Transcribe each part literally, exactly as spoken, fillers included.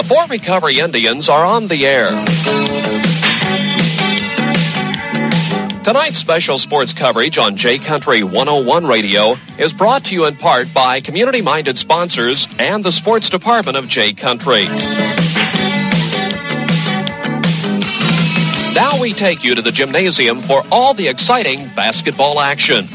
Fort Recovery Indians are on the air. Tonight's special sports coverage on J Country one oh one Radio is brought to you in part by community-minded sponsors and the sports department of J Country. Now we take you to the gymnasium for all the exciting basketball action.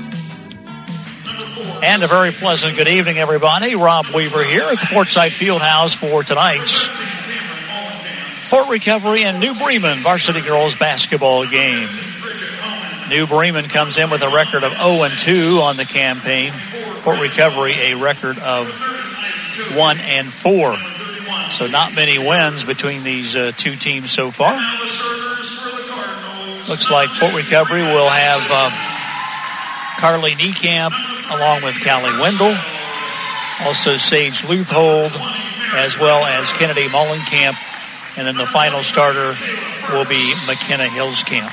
And a very pleasant good evening, everybody. Rob Weaver here at the Forsyth Fieldhouse for tonight's Fort Recovery and New Bremen varsity girls basketball game. New Bremen comes in with a record of oh and two on the campaign. Fort Recovery a record of one and four. So not many wins between these uh, two teams so far. Looks like Fort Recovery will have uh, Carly Niekamp along with Callie Wendell. Also Sage Luthold, as well as Kennedy Mullenkamp. And then the final starter will be McKenna Hillscamp.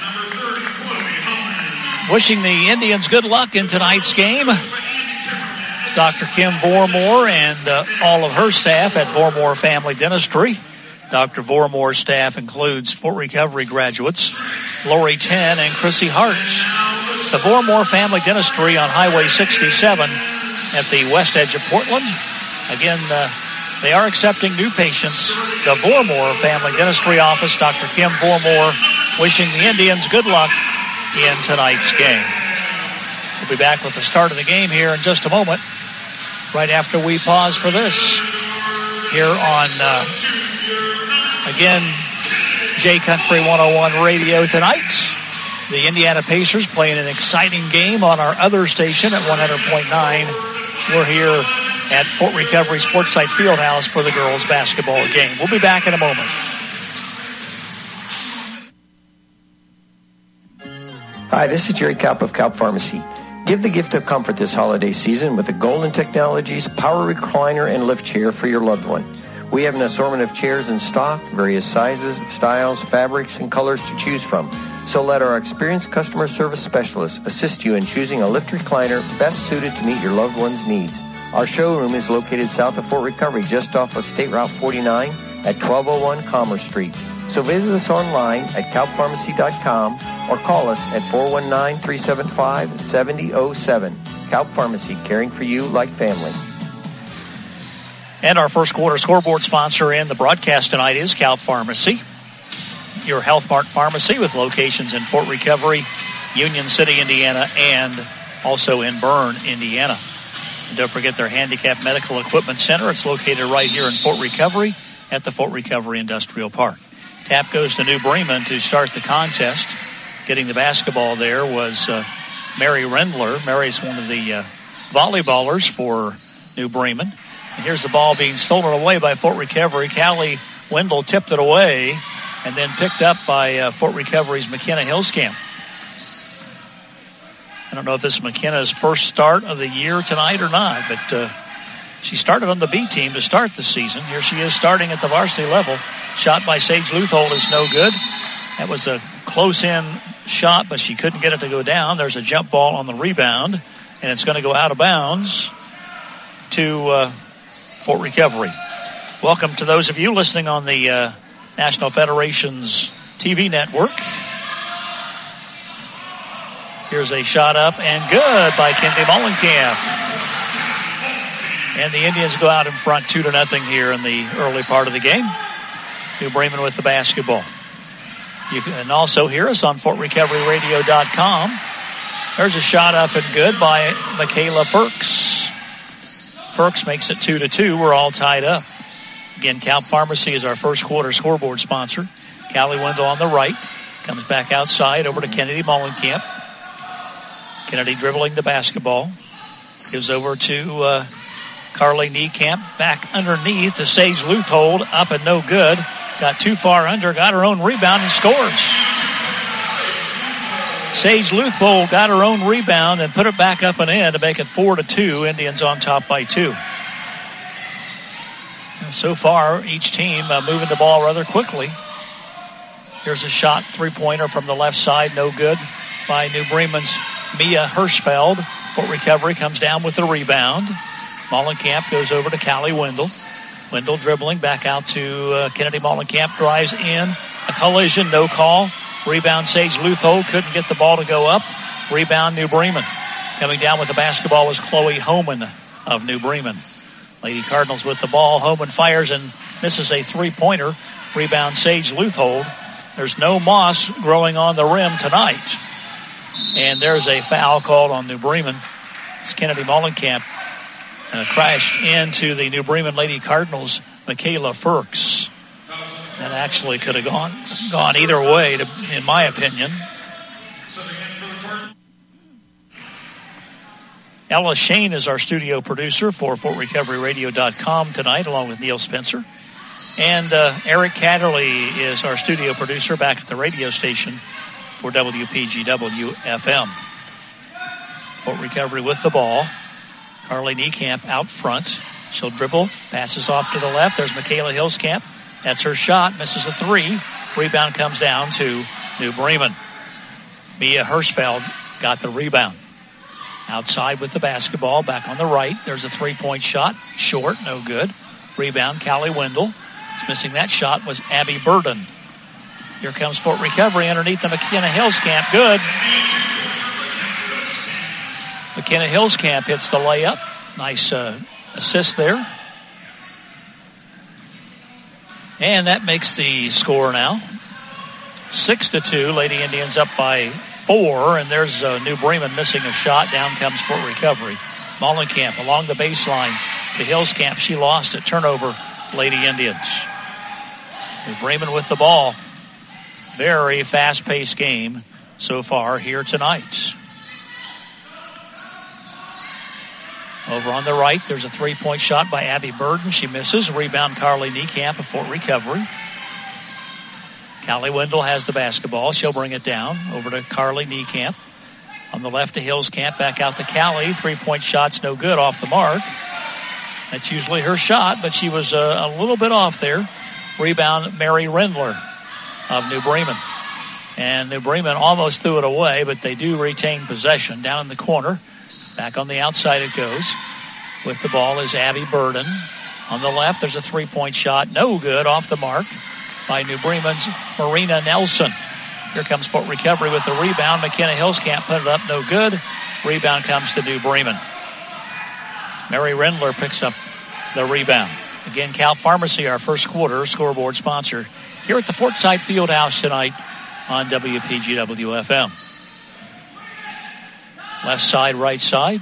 Wishing the Indians good luck in tonight's game, Doctor Kim Vormore and uh, all of her staff at Vormore Family Dentistry. Doctor Vormore's staff includes Fort Recovery graduates, Lori Ten and Chrissy Hartz. The Vormore Family Dentistry on Highway sixty-seven at the west edge of Portland. Again, uh, they are accepting new patients. The Vormore Family Dentistry office, Doctor Kim Vormore, wishing the Indians good luck in tonight's game. We'll be back with the start of the game here in just a moment, right after we pause for this here on, uh, again, J Country one oh one Radio tonight. The Indiana Pacers playing an exciting game on our other station at one hundred point nine. We're here at Fort Recovery Sportsite Fieldhouse for the girls basketball game. We'll be back in a moment. Hi, this is Jerry Kaup of Kaup Pharmacy. Give the gift of comfort this holiday season with the Golden Technologies Power Recliner and Lift Chair for your loved one. We have an assortment of chairs in stock, various sizes, styles, fabrics, and colors to choose from. So let our experienced customer service specialists assist you in choosing a lift recliner best suited to meet your loved one's needs. Our showroom is located south of Fort Recovery, just off of State Route forty-nine at twelve oh one Commerce Street. So visit us online at kaup pharmacy dot com or call us at four one nine, three seven five, seven oh oh seven. Kaup Pharmacy, caring for you like family. And our first quarter scoreboard sponsor in the broadcast tonight is Kaup Pharmacy, your Health Mart pharmacy with locations in Fort Recovery, Union City, Indiana, and also in Bern, Indiana. And don't forget their Handicap Medical Equipment Center. It's located right here in Fort Recovery at the Fort Recovery Industrial Park. Tap goes to New Bremen to start the contest. Getting the basketball there was uh, Mary Rendler. Mary's one of the uh, volleyballers for New Bremen. And here's the ball being stolen away by Fort Recovery. Callie Wendell tipped it away and then picked up by uh, Fort Recovery's McKenna Hillscamp. I don't know if this is McKenna's first start of the year tonight or not, but uh, she started on the B team to start the season. Here she is starting at the varsity level. Shot by Sage Luthold is no good. That was a close-in shot, but she couldn't get it to go down. There's a jump ball on the rebound, and it's going to go out of bounds to uh, Fort Recovery. Welcome to those of you listening on the uh, National Federation's T V network. Here's a shot up and good by Kennedy Mullenkamp. And the Indians go out in front two to nothing here in the early part of the game. New Bremen with the basketball. You can also hear us on Fort Recovery Radio dot com. There's a shot up and good by Michaela Firks. Firks makes it two to two. We're all tied up. Again, Kaup Pharmacy is our first quarter scoreboard sponsor. Callie Wendell on the right. Comes back outside over to Kennedy Mullenkamp. Kennedy dribbling the basketball. Gives over to uh, Carly Niekamp. Back underneath to Sage Luthold. Up and no good. Got too far under. Got her own rebound and scores. Sage Luthold got her own rebound and put it back up and in to make it four to two. Indians on top by two. And so far, each team uh, moving the ball rather quickly. Here's a shot, three-pointer from the left side, no good by New Bremen's Mia Hirschfeld. Fort Recovery comes down with the rebound. Mullenkamp goes over to Callie Wendell. Wendell dribbling back out to uh, Kennedy Mollenkamp, drives in. A collision, no call. Rebound, Sage Luthold couldn't get the ball to go up. Rebound, New Bremen. Coming down with the basketball was Chloe Homan of New Bremen. Lady Cardinals with the ball. Homan fires and misses a three-pointer. Rebound, Sage Luthold. There's no moss growing on the rim tonight. And there's a foul called on New Bremen. It's Kennedy Mollenkamp uh, crashed into the New Bremen Lady Cardinals, Michaela Furks. That actually could have gone gone either way, to, in my opinion. Ella Shane is our studio producer for Fort Recovery Radio dot com tonight, along with Neil Spencer. And uh, Eric Catterley is our studio producer back at the radio station for W P G W F M. Fort Recovery with the ball. Carly Niekamp out front. She'll dribble, passes off to the left. There's Michaela Hillskamp. That's her shot, misses a three. Rebound comes down to New Bremen. Mia Hirschfeld got the rebound. Outside with the basketball, back on the right. There's a three-point shot. Short, no good. Rebound, Callie Wendell. It's missing that shot was Abby Burden. Here comes Fort Recovery underneath the McKenna Hillskamp. Good. McKenna Hillskamp hits the layup. Nice uh, assist there. And that makes the score now six to two. Lady Indians up by four, and there's uh, New Bremen missing a shot. Down comes Fort Recovery. Mollenkamp along the baseline to Hillskamp. She lost it. Turnover, Lady Indians. New Bremen with the ball. Very fast-paced game so far here tonight. Over on the right, there's a three-point shot by Abby Burden. She misses. Rebound, Carly Niekamp of Fort Recovery. Callie Wendell has the basketball. She'll bring it down over to Carly Niekamp. On the left to Hillskamp, back out to Callie. Three-point shot's no good, off the mark. That's usually her shot, but she was uh, a little bit off there. Rebound, Mary Rendler of New Bremen. And New Bremen almost threw it away, but they do retain possession. Down in the corner, back on the outside it goes. With the ball is Abby Burden. On the left, there's a three-point shot. No good, off the mark by New Bremen's Marina Nelson. Here comes Fort Recovery with the rebound. McKenna Hillskamp put it up, no good. Rebound comes to New Bremen. Mary Rendler picks up the rebound. Again, Cal Pharmacy, our first quarter scoreboard sponsor here at the Fortside Fieldhouse tonight on W P G W F M. Left side, right side.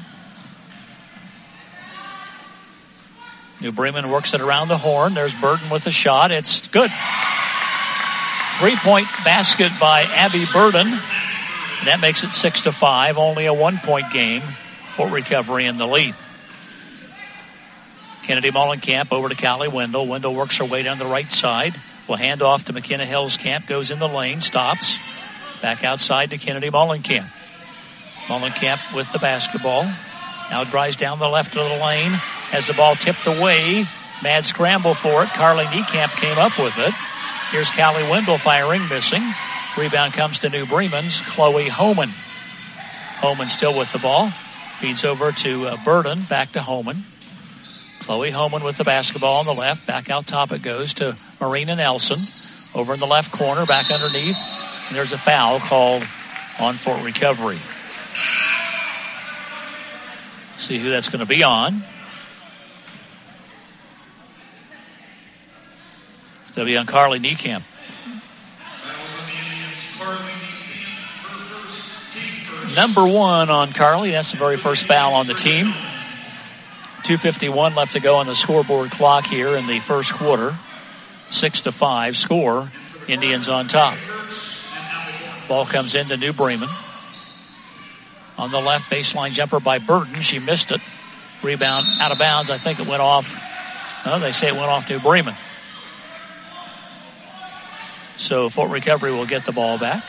New Bremen works it around the horn. There's Burden with the shot. It's good. Three-point basket by Abby Burden. And that makes it six to five. Only a one-point game. Fort Recovery in the lead. Kennedy Mollenkamp over to Callie Wendell. Wendell works her way down the right side. Will hand off to McKenna Hillskamp. Goes in the lane. Stops. Back outside to Kennedy Mollenkamp. Mollenkamp with the basketball. Now drives down the left of the lane. Has the ball tipped away. Mad scramble for it. Carly Niekamp came up with it. Here's Callie Wendell firing, missing. Rebound comes to New Bremen's Chloe Homan. Homan still with the ball. Feeds over to uh, Burden. Back to Homan. Chloe Homan with the basketball on the left. Back out top it goes to Marina Nelson. Over in the left corner, back underneath. And there's a foul called on Fort Recovery. Let's see who that's going to be on. It's going to be on Carly Niekamp. Number one on Carly. That's the very first foul on the team. two fifty-one left to go on the scoreboard clock here in the first quarter. Six to five score. Indians on top. Ball comes into New Bremen. On the left, baseline jumper by Burden. She missed it. Rebound out of bounds. I think it went off. Oh, they say it went off New Bremen. So Fort Recovery will get the ball back.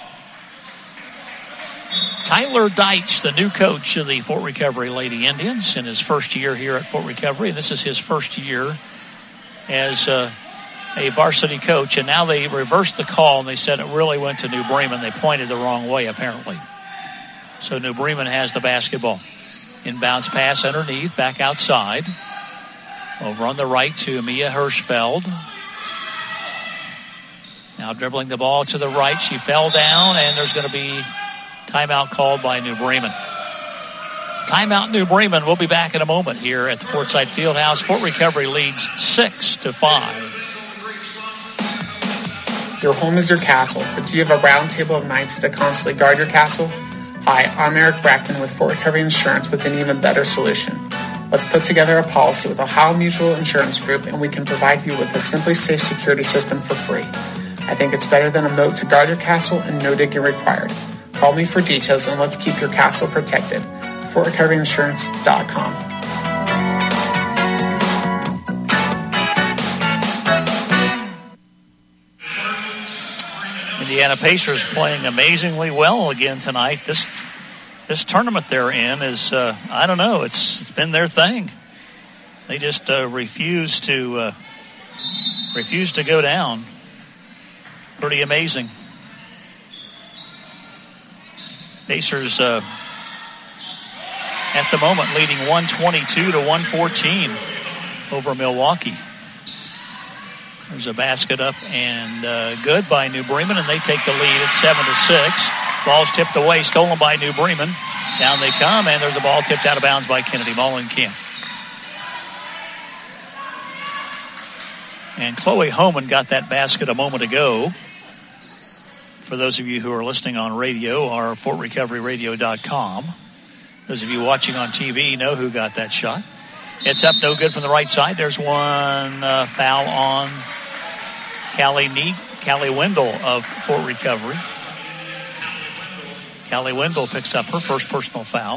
Tyler Deitch, the new coach of the Fort Recovery Lady Indians, in his first year here at Fort Recovery. And this is his first year as uh, a varsity coach. And now they reversed the call, and they said it really went to New Bremen. They pointed the wrong way, apparently. So New Bremen has the basketball. Inbounds pass underneath, back outside. Over on the right to Mia Hirschfeld. Now dribbling the ball to the right. She fell down, and there's going to be timeout called by New Bremen. Timeout New Bremen. We'll be back in a moment here at the Portside Fieldhouse. Fort Recovery leads six to five. Your home is your castle, but do you have a round table of knights to constantly guard your castle? Hi, I'm Eric Brackman with Fort Recovery Insurance with an even better solution. Let's put together a policy with Ohio Mutual Insurance Group, and we can provide you with a Simply Safe security system for free. I think it's better than a moat to guard your castle and no digging required. Call me for details, and let's keep your castle protected. Fort Recovery Insurance dot com. Indiana Pacers playing amazingly well again tonight. This this tournament they're in is, uh, I don't know, it's it's been their thing. They just uh, refuse to uh, refuse to go down. Pretty amazing. Pacers uh, at the moment leading one twenty-two to one fourteen over Milwaukee. There's a basket up and uh, good by New Bremen, and they take the lead at seven to six. Ball's tipped away, stolen by New Bremen. Down they come, and there's a ball tipped out of bounds by Kennedy Mullenkamp. And Chloe Homan got that basket a moment ago. For those of you who are listening on radio, or Fort Recovery Radio dot com. Those of you watching on T V know who got that shot. It's up, no good from the right side. There's one uh, foul on Callie Nee, Callie Wendell of Fort Recovery. Callie Wendell picks up her first personal foul.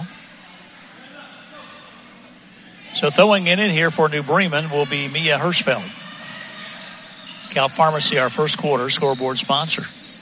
So throwing it in here for New Bremen will be Mia Hirschfeld. Cal Pharmacy, our first quarter scoreboard sponsor.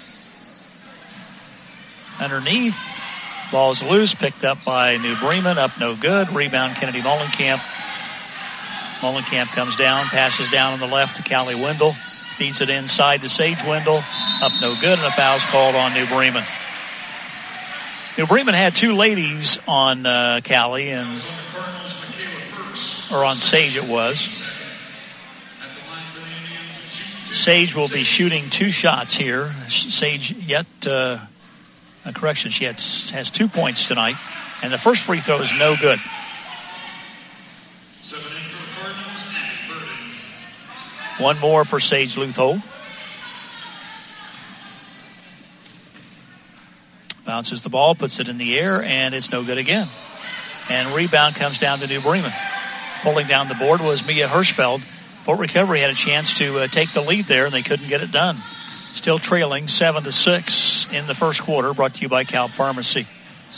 Underneath, ball's loose, picked up by New Bremen, up no good. Rebound Kennedy Mullenkamp. Mullenkamp comes down, passes down on the left to Callie Wendell, feeds it inside to Sage Wendell, up no good, and a foul's called on New Bremen. New Bremen had two ladies on uh, Callie, and or on Sage it was. Sage will be shooting two shots here. Sage yet, uh, a correction, she has, has two points tonight, and the first free throw is no good. One more for Sage Luthold. Bounces the ball, puts it in the air, and it's no good again. And rebound comes down to New Bremen. Pulling down the board was Mia Hirschfeld. Fort Recovery had a chance to uh, take the lead there, and they couldn't get it done. Still trailing seven to six in the first quarter, brought to you by Cal Pharmacy.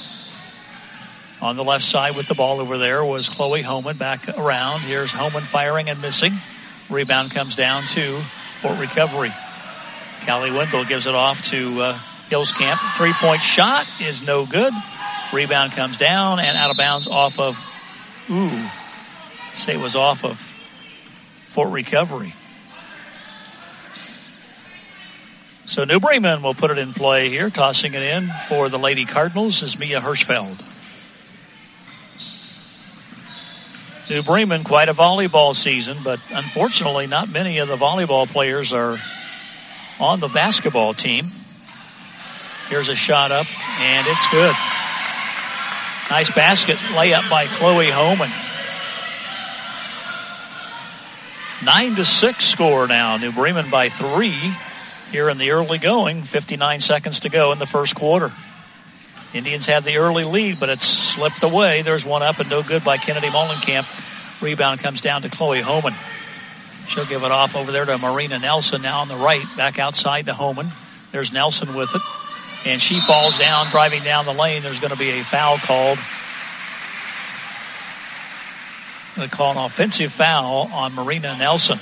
On the left side with the ball over there was Chloe Homan back around. Here's Homan firing and missing. Rebound comes down to Fort Recovery. Callie Wendell gives it off to uh, Hillscamp. Three-point shot is no good. Rebound comes down and out of bounds off of, ooh, say it was off of Fort Recovery. So New Bremen will put it in play here. Tossing it in for the Lady Cardinals is Mia Hirschfeld. New Bremen, quite a volleyball season, but unfortunately not many of the volleyball players are on the basketball team. Here's a shot up, and it's good. Nice basket layup by Chloe Homan. Nine to six score now. New Bremen by three here in the early going. fifty-nine seconds to go in the first quarter. Indians had the early lead, but it's slipped away. There's one up and no good by Kennedy Mullenkamp. Rebound comes down to Chloe Homan. She'll give it off over there to Marina Nelson now on the right, back outside to Homan. There's Nelson with it, and she falls down, driving down the lane. There's going to be a foul called. They call an offensive foul on Marina Nelson.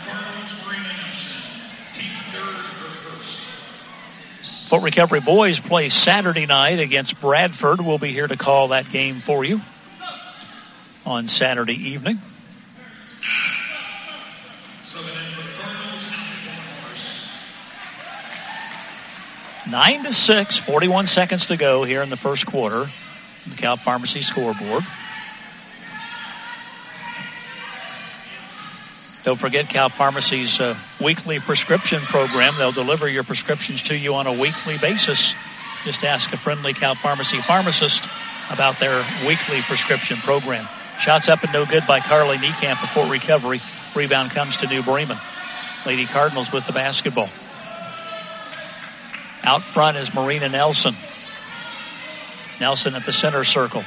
Fort Recovery boys play Saturday night against Bradford. We'll be here to call that game for you on Saturday evening. Nine to six, forty-one seconds to go here in the first quarter. The Cal Pharmacy scoreboard. Don't forget Cal Pharmacy's uh, weekly prescription program. They'll deliver your prescriptions to you on a weekly basis. Just ask a friendly Cal Pharmacy pharmacist about their weekly prescription program. Shots up and no good by Carly Niekamp before recovery. Rebound comes to New Bremen. Lady Cardinals with the basketball. Out front is Marina Nelson. Nelson at the center circle.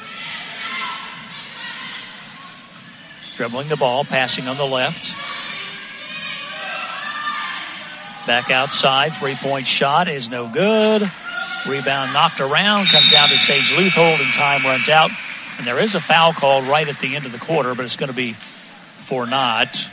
Dribbling the ball, passing on the left. Back outside, three-point shot is no good. Rebound knocked around, comes down to Sage Leuthold, and time runs out. And there is a foul called right at the end of the quarter, but it's going to be for naught.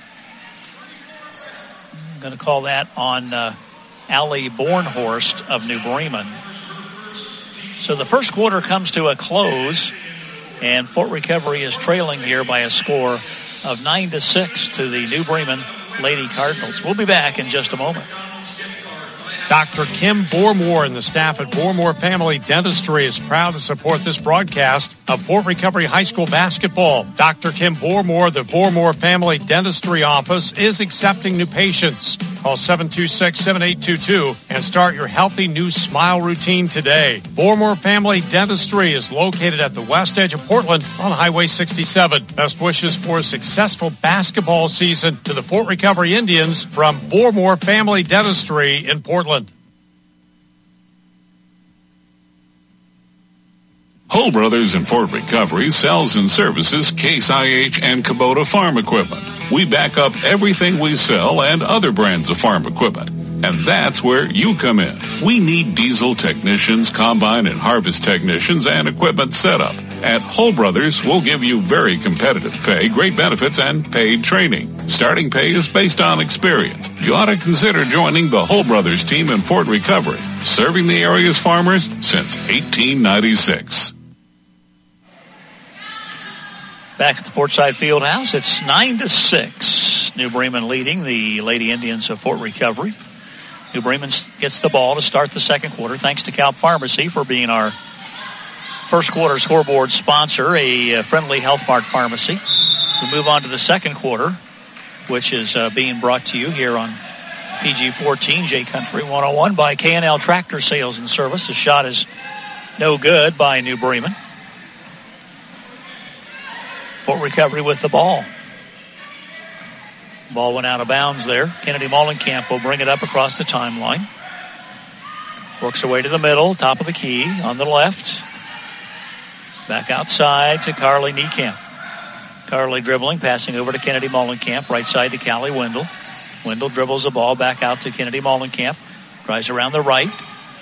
I'm going to call that on uh, Allie Bornhorst of New Bremen. So the first quarter comes to a close, and Fort Recovery is trailing here by a score of nine to six to the New Bremen Lady Cardinals. We'll be back in just a moment. Doctor Kim Vormore and the staff at Vormore Family Dentistry is proud to support this broadcast of Fort Recovery High School basketball. Doctor Kim Vormore, the Vormore Family Dentistry office, is accepting new patients. Call seven two six, seven eight two two and start your healthy new smile routine today. Vormore Family Dentistry is located at the west edge of Portland on Highway sixty-seven. Best wishes for a successful basketball season to the Fort Recovery Indians from Vormore Family Dentistry in Portland. Hull Brothers in Fort Recovery sells and services Case I H and Kubota farm equipment. We back up everything we sell and other brands of farm equipment. And that's where you come in. We need diesel technicians, combine and harvest technicians, and equipment setup. At Hull Brothers, we'll give you very competitive pay, great benefits, and paid training. Starting pay is based on experience. You ought to consider joining the Hull Brothers team in Fort Recovery, serving the area's farmers since eighteen ninety-six. Back at the Portside Fieldhouse, it's nine to six. New Bremen leading the Lady Indians of Fort Recovery. New Bremen gets the ball to start the second quarter. Thanks to Cal Pharmacy for being our first quarter scoreboard sponsor, a friendly Health Mart pharmacy. We move on to the second quarter, which is uh, being brought to you here on P G fourteen J Country one oh one by K and L Tractor Sales and Service. The shot is no good by New Bremen. Fort Recovery with the ball. Ball went out of bounds there. Kennedy Mollenkamp will bring it up across the timeline. Works her way to the middle, top of the key, on the left. Back outside to Carly Niekamp. Carly dribbling, passing over to Kennedy Mollenkamp. Right side to Callie Wendell. Wendell dribbles the ball back out to Kennedy Mollenkamp. Drives around the right.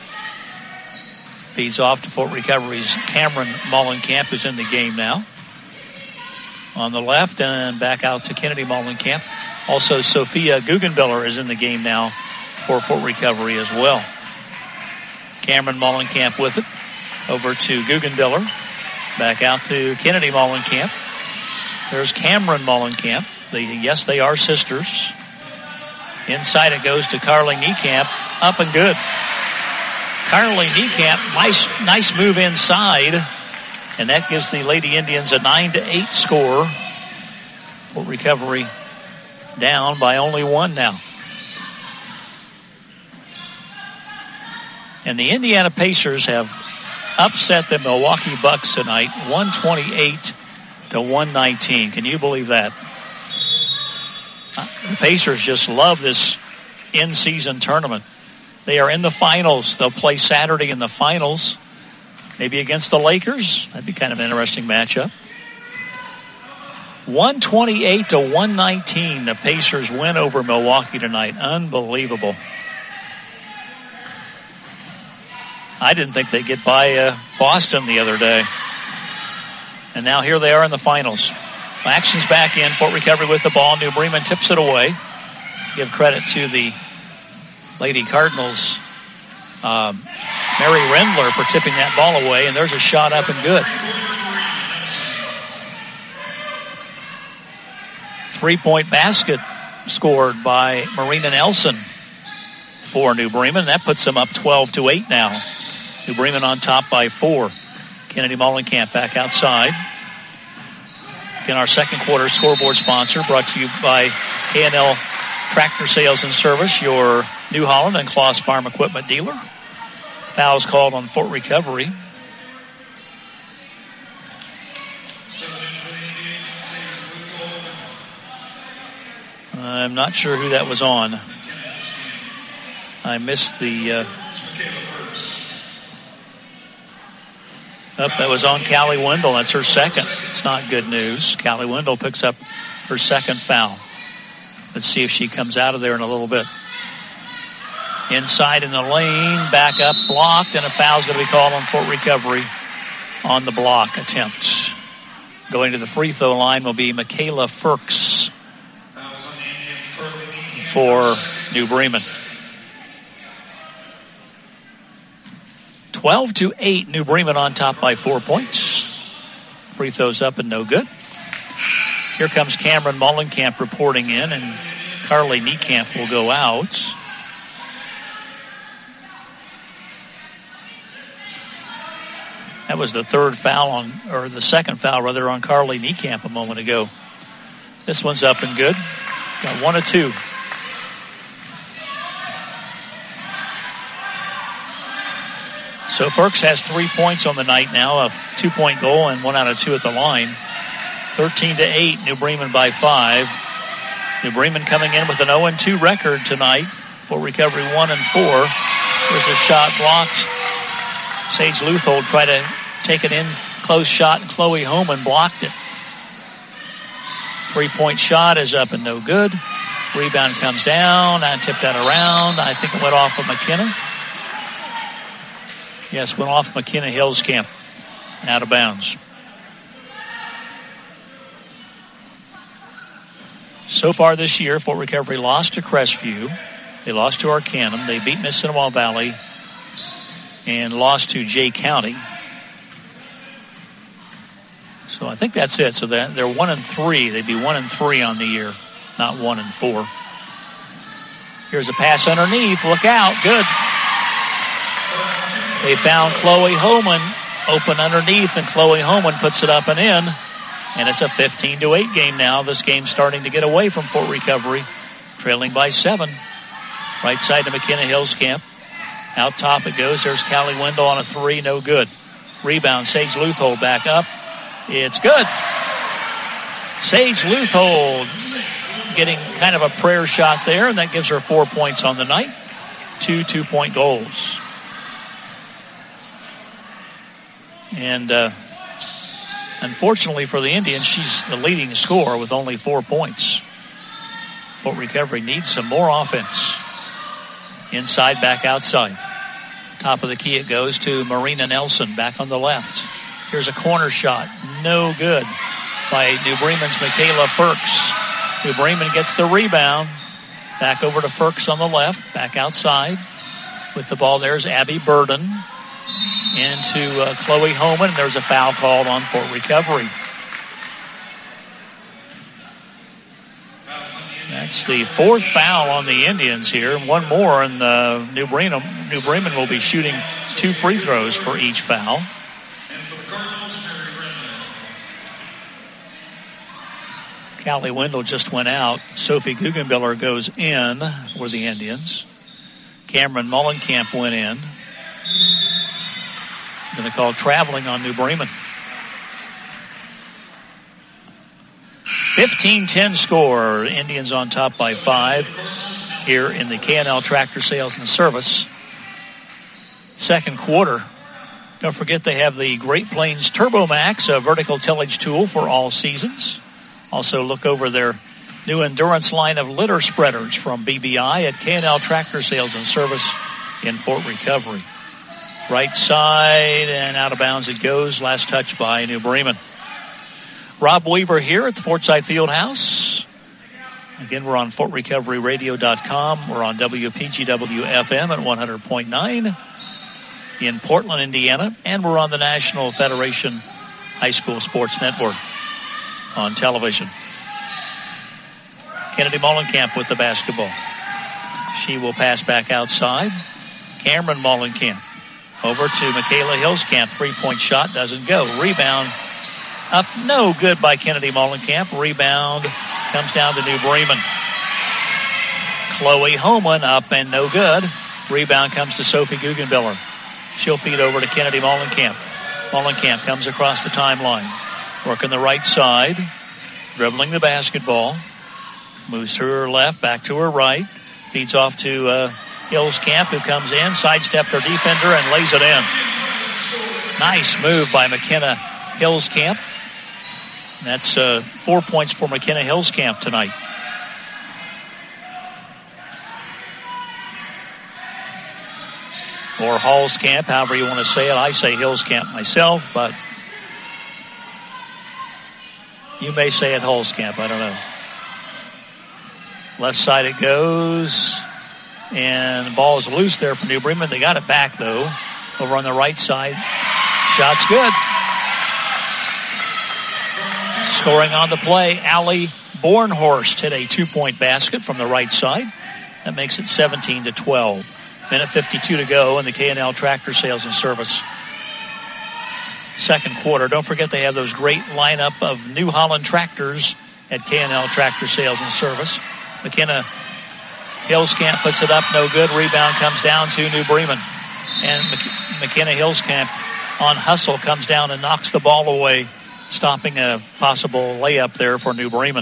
Feeds off to Fort Recovery's Cameron Mollenkamp, who's in the game now. On the left and back out to Kennedy Mollenkamp. Also, Sophia Guggenbiller is in the game now for Fort Recovery as well. Cameron Mollenkamp with it. Over to Guggenbiller. Back out to Kennedy Mollenkamp. There's Cameron Mollenkamp. They, yes, they are sisters. Inside it goes to Carly Niekamp. Up and good. Carly Niekamp, nice, nice move inside. And that gives the Lady Indians a nine to eight score. Fort Recovery down by only one now. And the Indiana Pacers have upset the Milwaukee Bucks tonight, one twenty-eight to one nineteen. Can you believe that? The Pacers just love this in-season tournament. They are in the finals. They'll play Saturday in the finals. Maybe against the Lakers. That'd be kind of an interesting matchup. one twenty-eight to one nineteen. The Pacers win over Milwaukee tonight. Unbelievable. I didn't think they'd get by uh, Boston the other day. And now here they are in the finals. Action's back in. Fort Recovery with the ball. New Bremen tips it away. Give credit to the Lady Cardinals. Um, Mary Rendler for tipping that ball away, and there's a shot up and good. Three-point basket scored by Marina Nelson for New Bremen. That puts them up twelve to eight now. New Bremen on top by four. Kennedy Mollenkamp back outside. Again, our second quarter scoreboard sponsor brought to you by K and L Tractor Sales and Service, your New Holland and Claas Farm Equipment dealer. Fouls called on Fort Recovery. I'm not sure who that was on. I missed the... Uh, Up, that was on Callie Wendell. That's her second. It's not good news. Callie Wendell picks up her second foul. Let's see if she comes out of there in a little bit. Inside in the lane, back up, blocked, and a foul's going to be called on Fort Recovery on the block attempt. Going to the free throw line will be Michaela Firks for New Bremen. twelve to eight, New Bremen on top by four points. Free throws up and no good. Here comes Cameron Mullenkamp reporting in, and Carly Niekamp will go out. That was the third foul on, or the second foul rather, on Carly Niekamp a moment ago. This one's up and good. Got one or two. So Firks has three points on the night now, a two-point goal and one out of two at the line. thirteen to eight, New Bremen by five. New Bremen coming in with an oh and two record tonight. Fort Recovery one and four. There's a shot blocked. Sage Luthold tried to take it in, close shot, and Chloe Homan blocked it. Three-point shot is up and no good. Rebound comes down and tipped that around. I think it went off of McKenna. Yes, went off McKenna Hillscamp. Out of bounds. So far this year, Fort Recovery lost to Crestview. They lost to Arcanum. They beat Mississinewa Valley and lost to Jay County. So I think that's it. So that they're one and three. They'd be one and three on the year, not one and four. Here's a pass underneath. Look out. Good. They found Chloe Homan open underneath, and Chloe Homan puts it up and in. And it's a fifteen to eight game now. This game's starting to get away from Fort Recovery, trailing by seven. Right side to McKenna Hillscamp. Out top it goes. There's Callie Wendell on a three. No good. Rebound. Sage Luthold back up. It's good. Sage Luthold getting kind of a prayer shot there, and that gives her four points on the night. Two two-point goals. And uh, unfortunately for the Indians, she's the leading scorer with only four points. Fort Recovery needs some more offense. Inside, back outside. Top of the key it goes to Marina Nelson, back on the left. Here's a corner shot. No good by New Bremen's Michaela Firks. New Bremen gets the rebound. Back over to Firks on the left. Back outside. With the ball, there's Abby Burden. Into uh, Chloe Homan. There's a foul called on Fort Recovery. That's the fourth foul on the Indians here. One more, and uh, New Bremen, New Bremen will be shooting two free throws for each foul. Callie Wendell just went out. Sophie Guggenbiller goes in for the Indians. Cameron Mullenkamp went in. Going to call traveling on New Bremen. fifteen ten score. Indians on top by five here in the K and L Tractor Sales and Service. Second quarter. Don't forget they have the Great Plains Turbo Max, a vertical tillage tool for all seasons. Also look over their new endurance line of litter spreaders from B B I at K and L Tractor Sales and Service in Fort Recovery. Right side and out of bounds it goes. Last touch by New Bremen. Rob Weaver here at the Fortside Fieldhouse. Again, we're on Fort Recovery Radio dot com. We're on W P G W F M at one hundred point nine in Portland, Indiana. And we're on the National Federation High School Sports Network on television. Kennedy Mullenkamp with the basketball. She will pass back outside. Cameron Mullenkamp. Over to Michaela Hillscamp. Three-point shot doesn't go. Rebound up. No good by Kennedy Mullenkamp. Rebound comes down to New Bremen. Chloe Homan up and no good. Rebound comes to Sophie Guggenbiller. She'll feed over to Kennedy Mollenkamp. Mollenkamp comes across the timeline. Working the right side. Dribbling the basketball. Moves to her left, back to her right. Feeds off to uh, Hillscamp, who comes in, sidestepped her defender and lays it in. Nice move by McKenna Hillscamp. That's uh, four points for McKenna Hillscamp tonight. Or Hallscamp, however you want to say it. I say Hillscamp myself, but you may say it Hallscamp. I don't know. Left side it goes. And the ball is loose there for New Bremen. They got it back, though. Over on the right side. Shot's good. Scoring on the play, Allie Bornhorst hit a two-point basket from the right side. That makes it seventeen to twelve. Minute fifty-two to go in the K and L Tractor Sales and Service second quarter. Don't forget they have those great lineup of New Holland tractors at K and L Tractor Sales and Service. McKenna Hillscamp puts it up, no good. Rebound comes down to New Bremen. And McKenna Hillscamp on hustle comes down and knocks the ball away, stopping a possible layup there for New Bremen.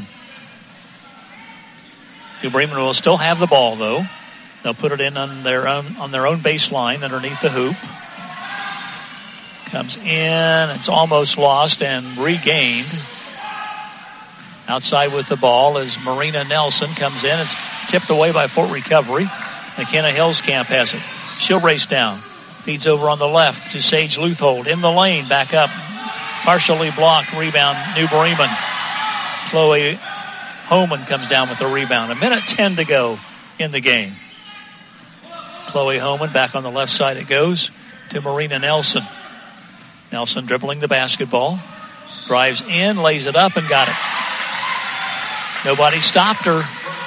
New Bremen will still have the ball, though. They'll put it in on their own on their own baseline underneath the hoop. Comes in, it's almost lost and regained. Outside with the ball is Marina Nelson. Comes in, it's tipped away by Fort Recovery. McKenna Hillscamp has it. She'll race down. Feeds over on the left to Sage Luthold. In the lane, back up. Partially blocked, rebound, New Bremen. Chloe Homan comes down with the rebound. A minute ten to go in the game. Chloe Homan back on the left side it goes to Marina Nelson. Nelson dribbling the basketball. Drives in, lays it up, and got it. Nobody stopped her.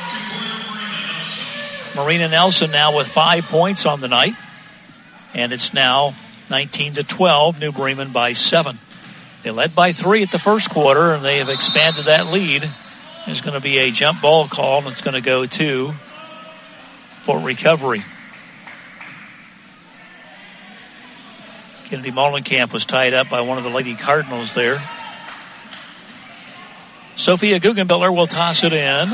Marina Nelson now with five points on the night. And it's now nineteen to twelve, New Bremen by seven. They led by three at the first quarter, and they have expanded that lead. There's going to be a jump ball call, and it's going to go to Fort Recovery. Kennedy Mollenkamp was tied up by one of the Lady Cardinals there. Sophia Guggenbiller will toss it in.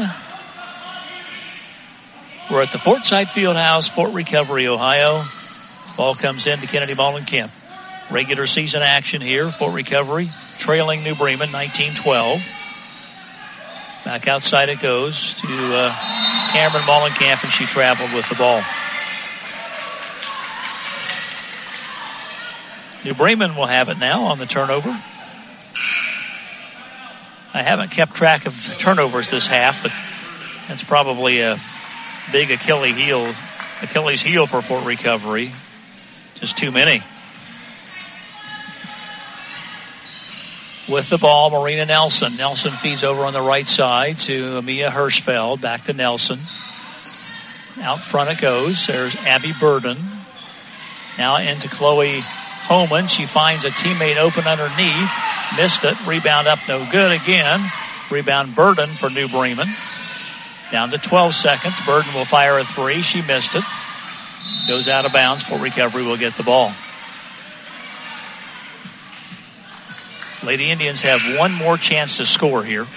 We're at the Fortside Fieldhouse, Fort Recovery, Ohio. Ball comes in to Kennedy Mollenkamp. Regular season action here, Fort Recovery, trailing New Bremen, nineteen twelve. Back outside it goes to uh, Cameron Mollenkamp, and she traveled with the ball. New Bremen will have it now on the turnover. I haven't kept track of turnovers this half, but that's probably a big Achilles heel, Achilles heel for Fort Recovery. Just too many. With the ball, Marina Nelson. Nelson feeds over on the right side to Amia Hirschfeld. Back to Nelson. Out front it goes. There's Abby Burden. Now into Chloe Homan. She finds a teammate open underneath. Missed it. Rebound up, no good again. Rebound Burden for New Bremen. Down to twelve seconds. Burden will fire a three. She missed it. Goes out of bounds. Fort Recovery will get the ball. Lady Indians have one more chance to score here.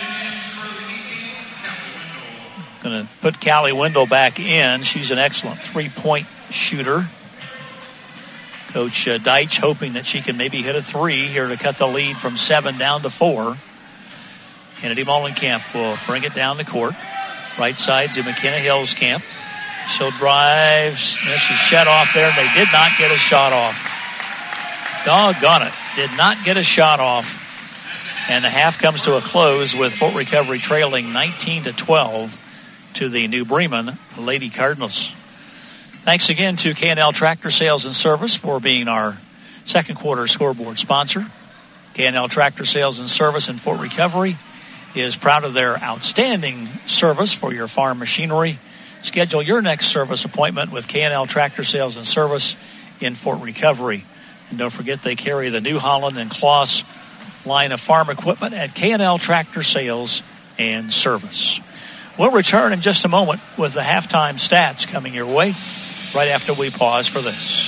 Going to put Callie Wendell back in. She's an excellent three-point shooter. Coach uh, Deitch hoping that she can maybe hit a three here to cut the lead from seven down to four. Kennedy Mollenkamp will bring it down the court. Right side to McKenna Hillscamp. She'll drive. She's shut off there. They did not get a shot off. Doggone it. Did not get a shot off. And the half comes to a close with Fort Recovery trailing nineteen to twelve to the New Bremen Lady Cardinals. Thanks again to K and L Tractor Sales and Service for being our second quarter scoreboard sponsor. K and L Tractor Sales and Service in Fort Recovery is proud of their outstanding service for your farm machinery. Schedule your next service appointment with K and L Tractor Sales and Service in Fort Recovery. And don't forget they carry the New Holland and Kloss line of farm equipment at K and L Tractor Sales and Service. We'll return in just a moment with the halftime stats coming your way right after we pause for this.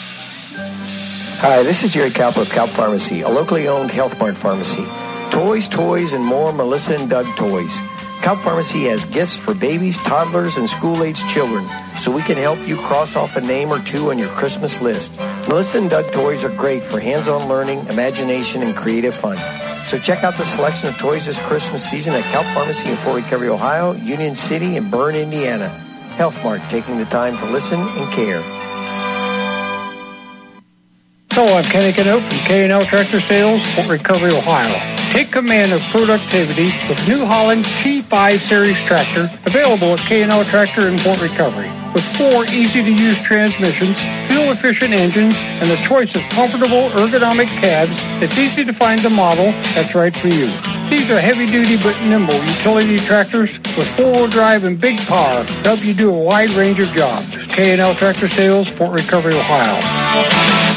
Hi, this is Jerry Kaplan of Kalp Pharmacy, a locally owned Health Mart pharmacy. Toys, toys, and more Melissa and Doug toys. Kalp Pharmacy has gifts for babies, toddlers, and school-aged children, so we can help you cross off a name or two on your Christmas list. Melissa and Doug toys are great for hands-on learning, imagination, and creative fun. So check out the selection of toys this Christmas season at Kalp Pharmacy in Fort Recovery, Ohio, Union City, and Bern, Indiana. Health Mart, taking the time to listen and care. Hello, I'm Kenny Canoe from K and L Tractor Sales, Fort Recovery, Ohio. Take command of productivity with New Holland T five Series tractor available at K and L Tractor in Fort Recovery. With four easy-to-use transmissions, fuel-efficient engines, and a choice of comfortable ergonomic cabs, it's easy to find the model that's right for you. These are heavy-duty but nimble utility tractors with four-wheel drive and big power to help you do a wide range of jobs. K and L Tractor Sales, Fort Recovery, Ohio.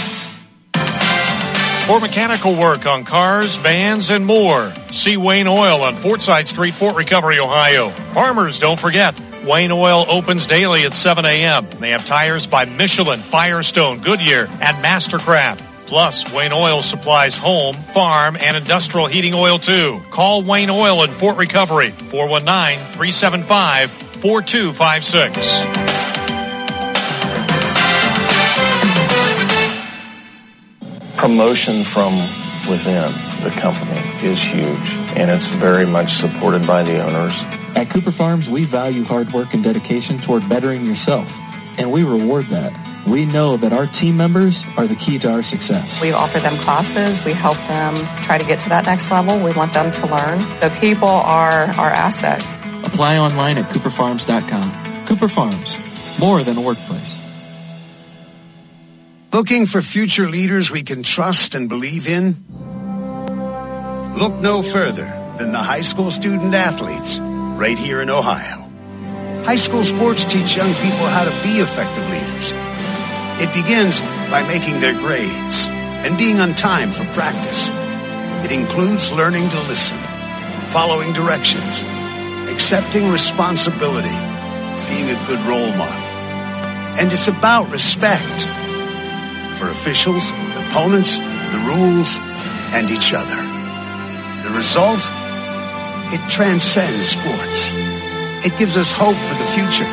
For mechanical work on cars, vans, and more, see Wayne Oil on Fortside Street, Fort Recovery, Ohio. Farmers, don't forget, Wayne Oil opens daily at seven a.m. They have tires by Michelin, Firestone, Goodyear, and Mastercraft. Plus, Wayne Oil supplies home, farm, and industrial heating oil, too. Call Wayne Oil in Fort Recovery, four one nine, three seven five, four two five six. Promotion from within the company is huge, and it's very much supported by the owners. At Cooper Farms, we value hard work and dedication toward bettering yourself, and we reward that. We know that our team members are the key to our success. We offer them classes. We help them try to get to that next level. We want them to learn. The people are our asset. Apply online at cooper farms dot com. Cooper Farms, more than a workplace. Looking for future leaders we can trust and believe in? Look no further than the high school student athletes right here in Ohio. High school sports teach young people how to be effective leaders. It begins by making their grades and being on time for practice. It includes learning to listen, following directions, accepting responsibility, being a good role model. And it's about respect for officials, opponents, the rules, and each other. The result? It transcends sports. It gives us hope for the future.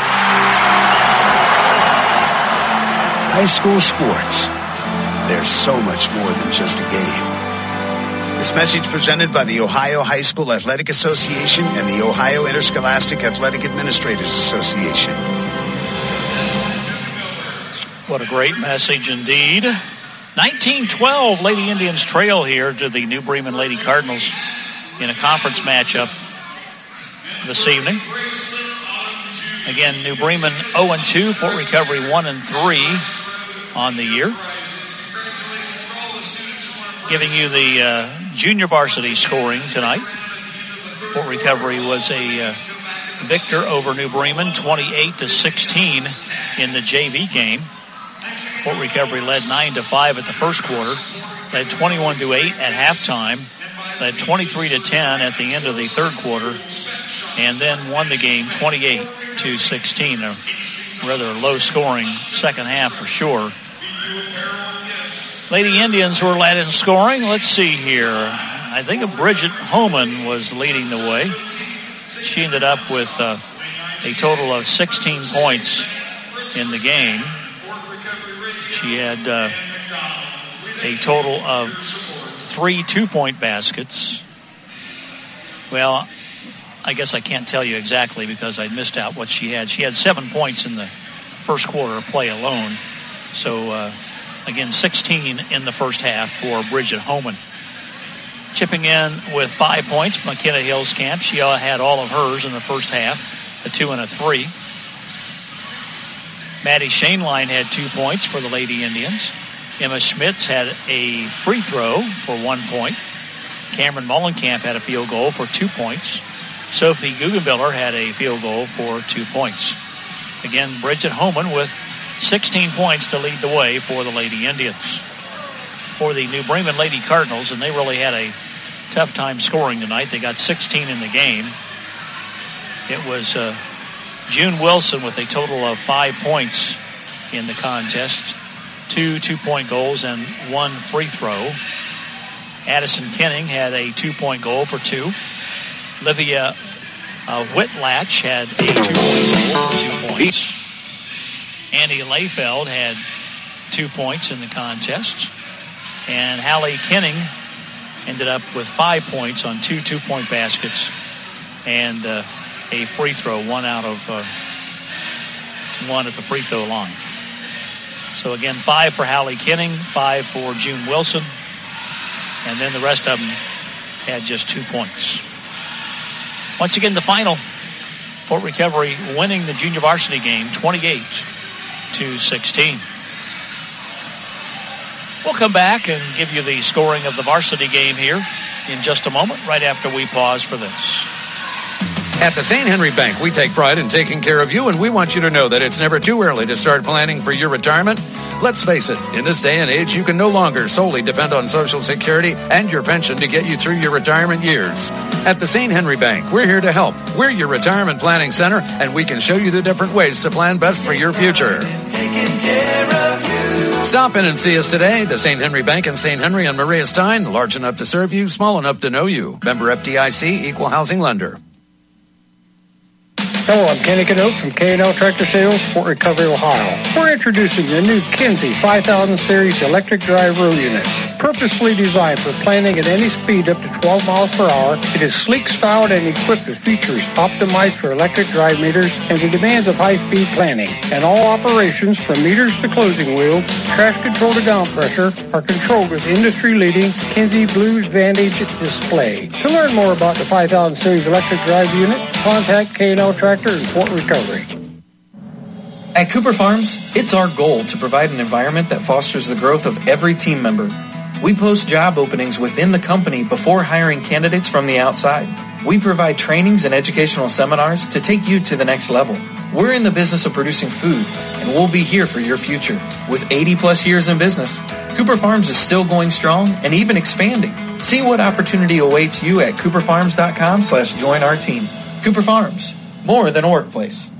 High school sports. They're so much more than just a game. This message presented by the Ohio High School Athletic Association and the Ohio Interscholastic Athletic Administrators Association. What a great message indeed. nineteen twelve, Lady Indians trail here to the New Bremen Lady Cardinals in a conference matchup this evening. Again, New Bremen oh and two, Fort Recovery one and three on the year. Giving you the uh, junior varsity scoring tonight. Fort Recovery was a uh, victor over New Bremen, twenty-eight to sixteen in the J V game. Fort Recovery led nine to five at the first quarter, led twenty-one to eight at halftime, led twenty-three to ten at the end of the third quarter, and then won the game twenty-eight to sixteen. A rather low-scoring second half for sure. Lady Indians were led in scoring. Let's see here. I think Bridget Homan was leading the way. She ended up with uh, a total of sixteen points in the game. She had uh, a total of three two-point baskets. Well, I guess I can't tell you exactly because I missed out what she had. She had seven points in the first quarter of play alone. So, uh, again, sixteen in the first half for Bridget Homan. Chipping in with five points, McKenna Hillscamp. She had all of hers in the first half, a two and a three. Maddie Shaneline had two points for the Lady Indians. Emma Schmitz had a free throw for one point. Cameron Mullenkamp had a field goal for two points. Sophie Guggenbiller had a field goal for two points. Again, Bridget Homan with sixteen points to lead the way for the Lady Indians. For the New Bremen Lady Cardinals, and they really had a tough time scoring tonight. They got sixteen in the game. It was uh, June Wilson with a total of five points in the contest, two two-point goals and one free throw. Addison Kenning had a two-point goal for two. Livia uh, Whitlatch had a two-point goal for two points. Annie Layfeld had two points in the contest. And Hallie Kenning ended up with five points on two two-point baskets and uh, a free throw, one out of uh, one at the free throw line. So again, five for Hallie Kenning, five for June Wilson, and then the rest of them had just two points. Once again, the final, Fort Recovery winning the junior varsity game twenty-eight to sixteen. We'll come back and give you the scoring of the varsity game here in just a moment, right after we pause for this. At the Saint Henry Bank, we take pride in taking care of you, and we want you to know that it's never too early to start planning for your retirement. Let's face it, in this day and age, you can no longer solely depend on Social Security and your pension to get you through your retirement years. At the Saint Henry Bank, we're here to help. We're your retirement planning center, and we can show you the different ways to plan best for your future. Taking care of you. Stop in and see us today. The Saint Henry Bank in Saint Henry and Maria Stein, large enough to serve you, small enough to know you. Member F D I C, Equal Housing Lender. Hello, I'm Kenny Cadote from K and L Tractor Sales, Fort Recovery, Ohio. We're introducing the new Kinsey five thousand series electric drive row unit. Purposely designed for planting at any speed up to twelve miles per hour, it is sleek styled and equipped with features optimized for electric drive meters and the demands of high-speed planting. And all operations, from meters to closing wheel, trash control to down pressure, are controlled with industry-leading Kinsey Blues Vantage display. To learn more about the five thousand series electric drive unit, contact K and L Tractor in Fort Recovery. At Cooper Farms, it's our goal to provide an environment that fosters the growth of every team member. We post job openings within the company before hiring candidates from the outside. We provide trainings and educational seminars to take you to the next level. We're in the business of producing food, and we'll be here for your future. With eighty plus years in business, Cooper Farms is still going strong and even expanding. See what opportunity awaits you at cooperfarms.com slash join our team. Cooper Farms, more than a workplace.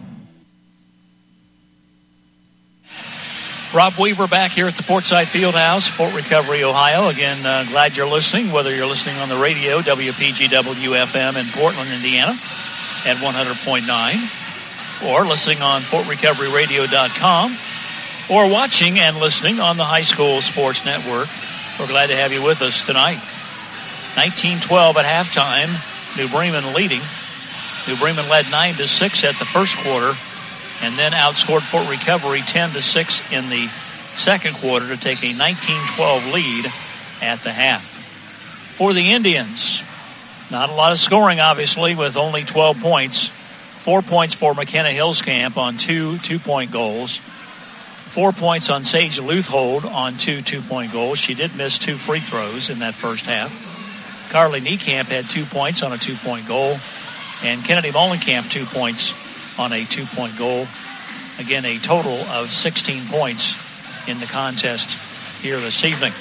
Rob Weaver back here at the Portside Fieldhouse, Fort Recovery, Ohio. Again, uh, glad you're listening, whether you're listening on the radio, W P G W F M in Portland, Indiana at one hundred point nine, or listening on fort recovery radio dot com, or watching and listening on the High School Sports Network. We're glad to have you with us tonight. nineteen twelve at halftime, New Bremen leading. New Bremen led nine to six at the first quarter, and then outscored Fort Recovery ten to six in the second quarter to take a nineteen twelve lead at the half. For the Indians, not a lot of scoring, obviously, with only twelve points. Four points for McKenna Hillscamp on two two-point goals. Four points on Sage Leuthold on two two-point goals. She did miss two free throws in that first half. Carly Niekamp had two points on a two-point goal. And Kennedy Molenkamp, two points on a two-point goal. Again, a total of sixteen points in the contest here this evening.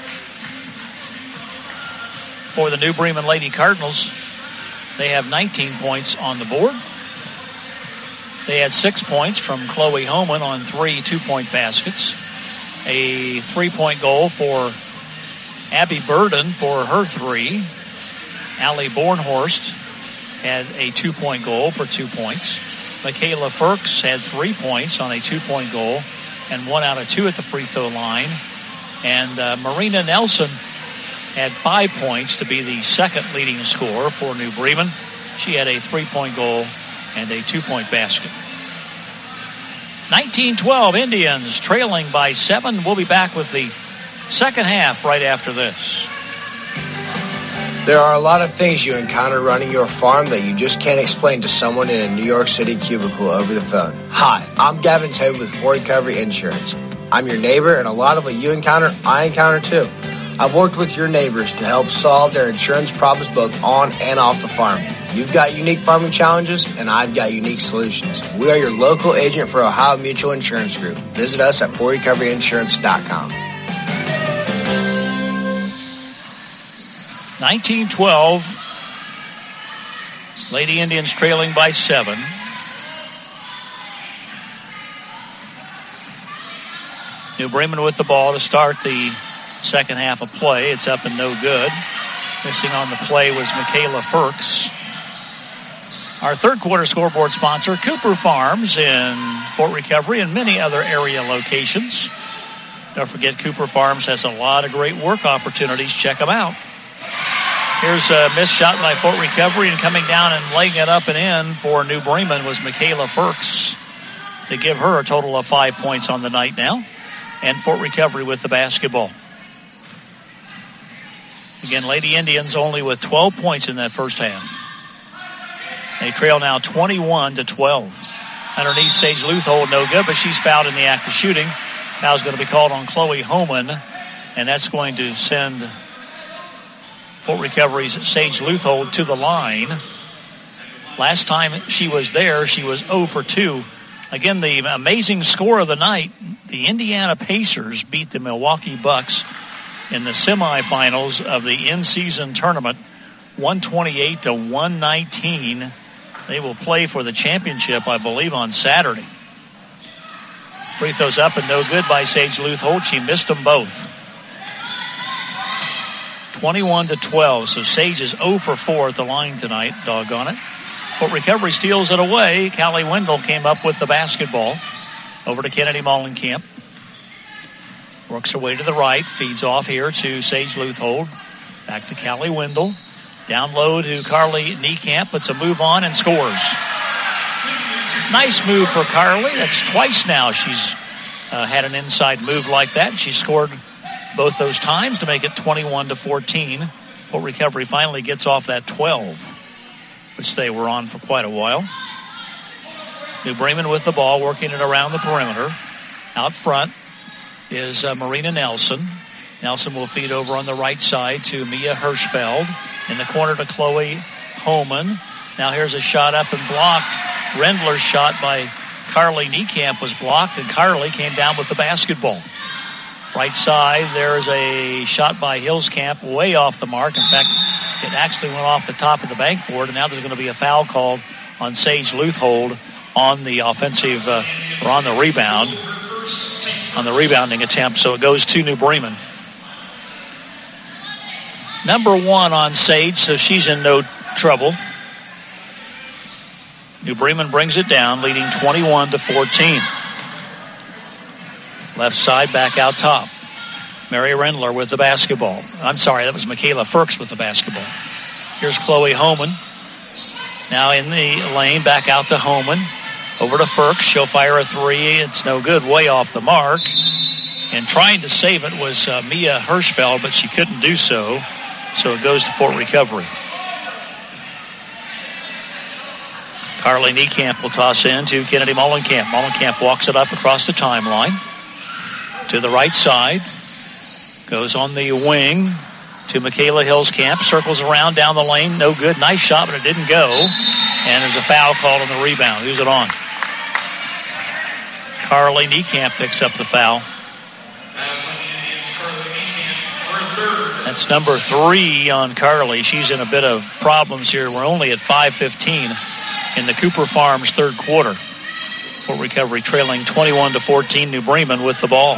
For the New Bremen Lady Cardinals, they have nineteen points on the board. They had six points from Chloe Homan on three two-point baskets. A three-point goal for Abby Burden for her three. Allie Bornhorst had a two-point goal for two points. Michaela Firks had three points on a two-point goal and one out of two at the free throw line. And uh, Marina Nelson had five points to be the second leading scorer for New Bremen. She had a three-point goal and a two-point basket. nineteen twelve, Indians trailing by seven. We'll be back with the second half right after this. There are a lot of things you encounter running your farm that you just can't explain to someone in a New York City cubicle over the phone. Hi, I'm Gavin Toad with Fort Recovery Insurance. I'm your neighbor, and a lot of what you encounter, I encounter too. I've worked with your neighbors to help solve their insurance problems both on and off the farm. You've got unique farming challenges, and I've got unique solutions. We are your local agent for Ohio Mutual Insurance Group. Visit us at fort recovery insurance dot com. nineteen twelve, Lady Indians trailing by seven. New Bremen with the ball to start the second half of play. It's up and no good. Missing on the play was Michaela Firks. Our third quarter scoreboard sponsor, Cooper Farms in Fort Recovery and many other area locations. Don't forget, Cooper Farms has a lot of great work opportunities. Check them out. Here's a missed shot by Fort Recovery, and coming down and laying it up and in for New Bremen was Michaela Firks. They give her a total of five points on the night now. And Fort Recovery with the basketball. Again, Lady Indians only with twelve points in that first half. They trail now twenty-one to twelve. Underneath, Sage Luthold, no good, but she's fouled in the act of shooting. Foul's going to be called on Chloe Homan, and that's going to send Fort Recovery's Sage Luthold to the line. Last time she was there, she was zero for two. Again, the amazing score of the night, the Indiana Pacers beat the Milwaukee Bucks in the semifinals of the in-season tournament, one twenty-eight to one nineteen. They will play for the championship, I believe, on Saturday. Free throws up and no good by Sage Luthold. She missed them both. twenty-one to twelve, so Sage is zero for four at the line tonight, doggone it. Fort Recovery steals it away. Callie Wendell came up with the basketball. Over to Kennedy Mollenkamp. Works her way to the right. Feeds off here to Sage Luthold. Back to Callie Wendell. Down low to Carly Niekamp. Puts a move on and scores. Nice move for Carly. That's twice now she's uh, had an inside move like that. She scored both those times to make it twenty-one to fourteen. Fort Recovery finally gets off that twelve, which they were on for quite a while. New Bremen with the ball, working it around the perimeter. Out front is uh, Marina Nelson. Nelson will feed over on the right side to Mia Hirschfeld. In the corner to Chloe Homan. Now here's a shot up and blocked. Rendler's shot by Carly Niekamp was blocked, and Carly came down with the basketball. Right side, there's a shot by Hillscamp way off the mark. In fact, it actually went off the top of the bankboard, and now there's going to be a foul called on Sage Luthold on the offensive, uh, or on the rebound, on the rebounding attempt. So it goes to New Bremen. Number one on Sage, so she's in no trouble. New Bremen brings it down, leading twenty-one to fourteen. Left side, back out top. Mary Rendler with the basketball. I'm sorry, that was Michaela Firks with the basketball. Here's Chloe Homan. Now in the lane, back out to Homan. Over to Firks. She'll fire a three. It's no good, way off the mark. And trying to save it was uh, Mia Hirschfeld, but she couldn't do so. So it goes to Fort Recovery. Carly Niekamp will toss in to Kennedy Mollenkamp. Mollenkamp walks it up across the timeline. To the right side. Goes on the wing to Michaela Hillscamp. Circles around down the lane. No good. Nice shot, but it didn't go. And there's a foul called on the rebound. Who's it on? Carly Niekamp picks up the foul. That's number three on Carly. She's in a bit of problems here. We're only at five fifteen in the Cooper Farms third quarter. Fort Recovery trailing twenty-one to fourteen. New Bremen with the ball.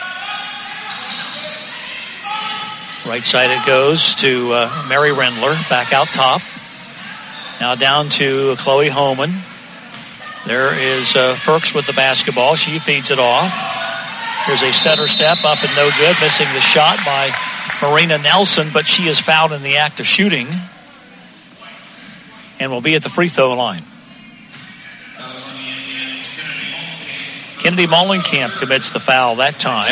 Right side it goes to uh, Mary Rendler. Back out top. Now down to Chloe Homan. There is uh, Firks with the basketball. She feeds it off. Here's a center step up and no good. Missing the shot by Marina Nelson, but she is fouled in the act of shooting and will be at the free throw line. Kennedy Mollenkamp commits the foul that time.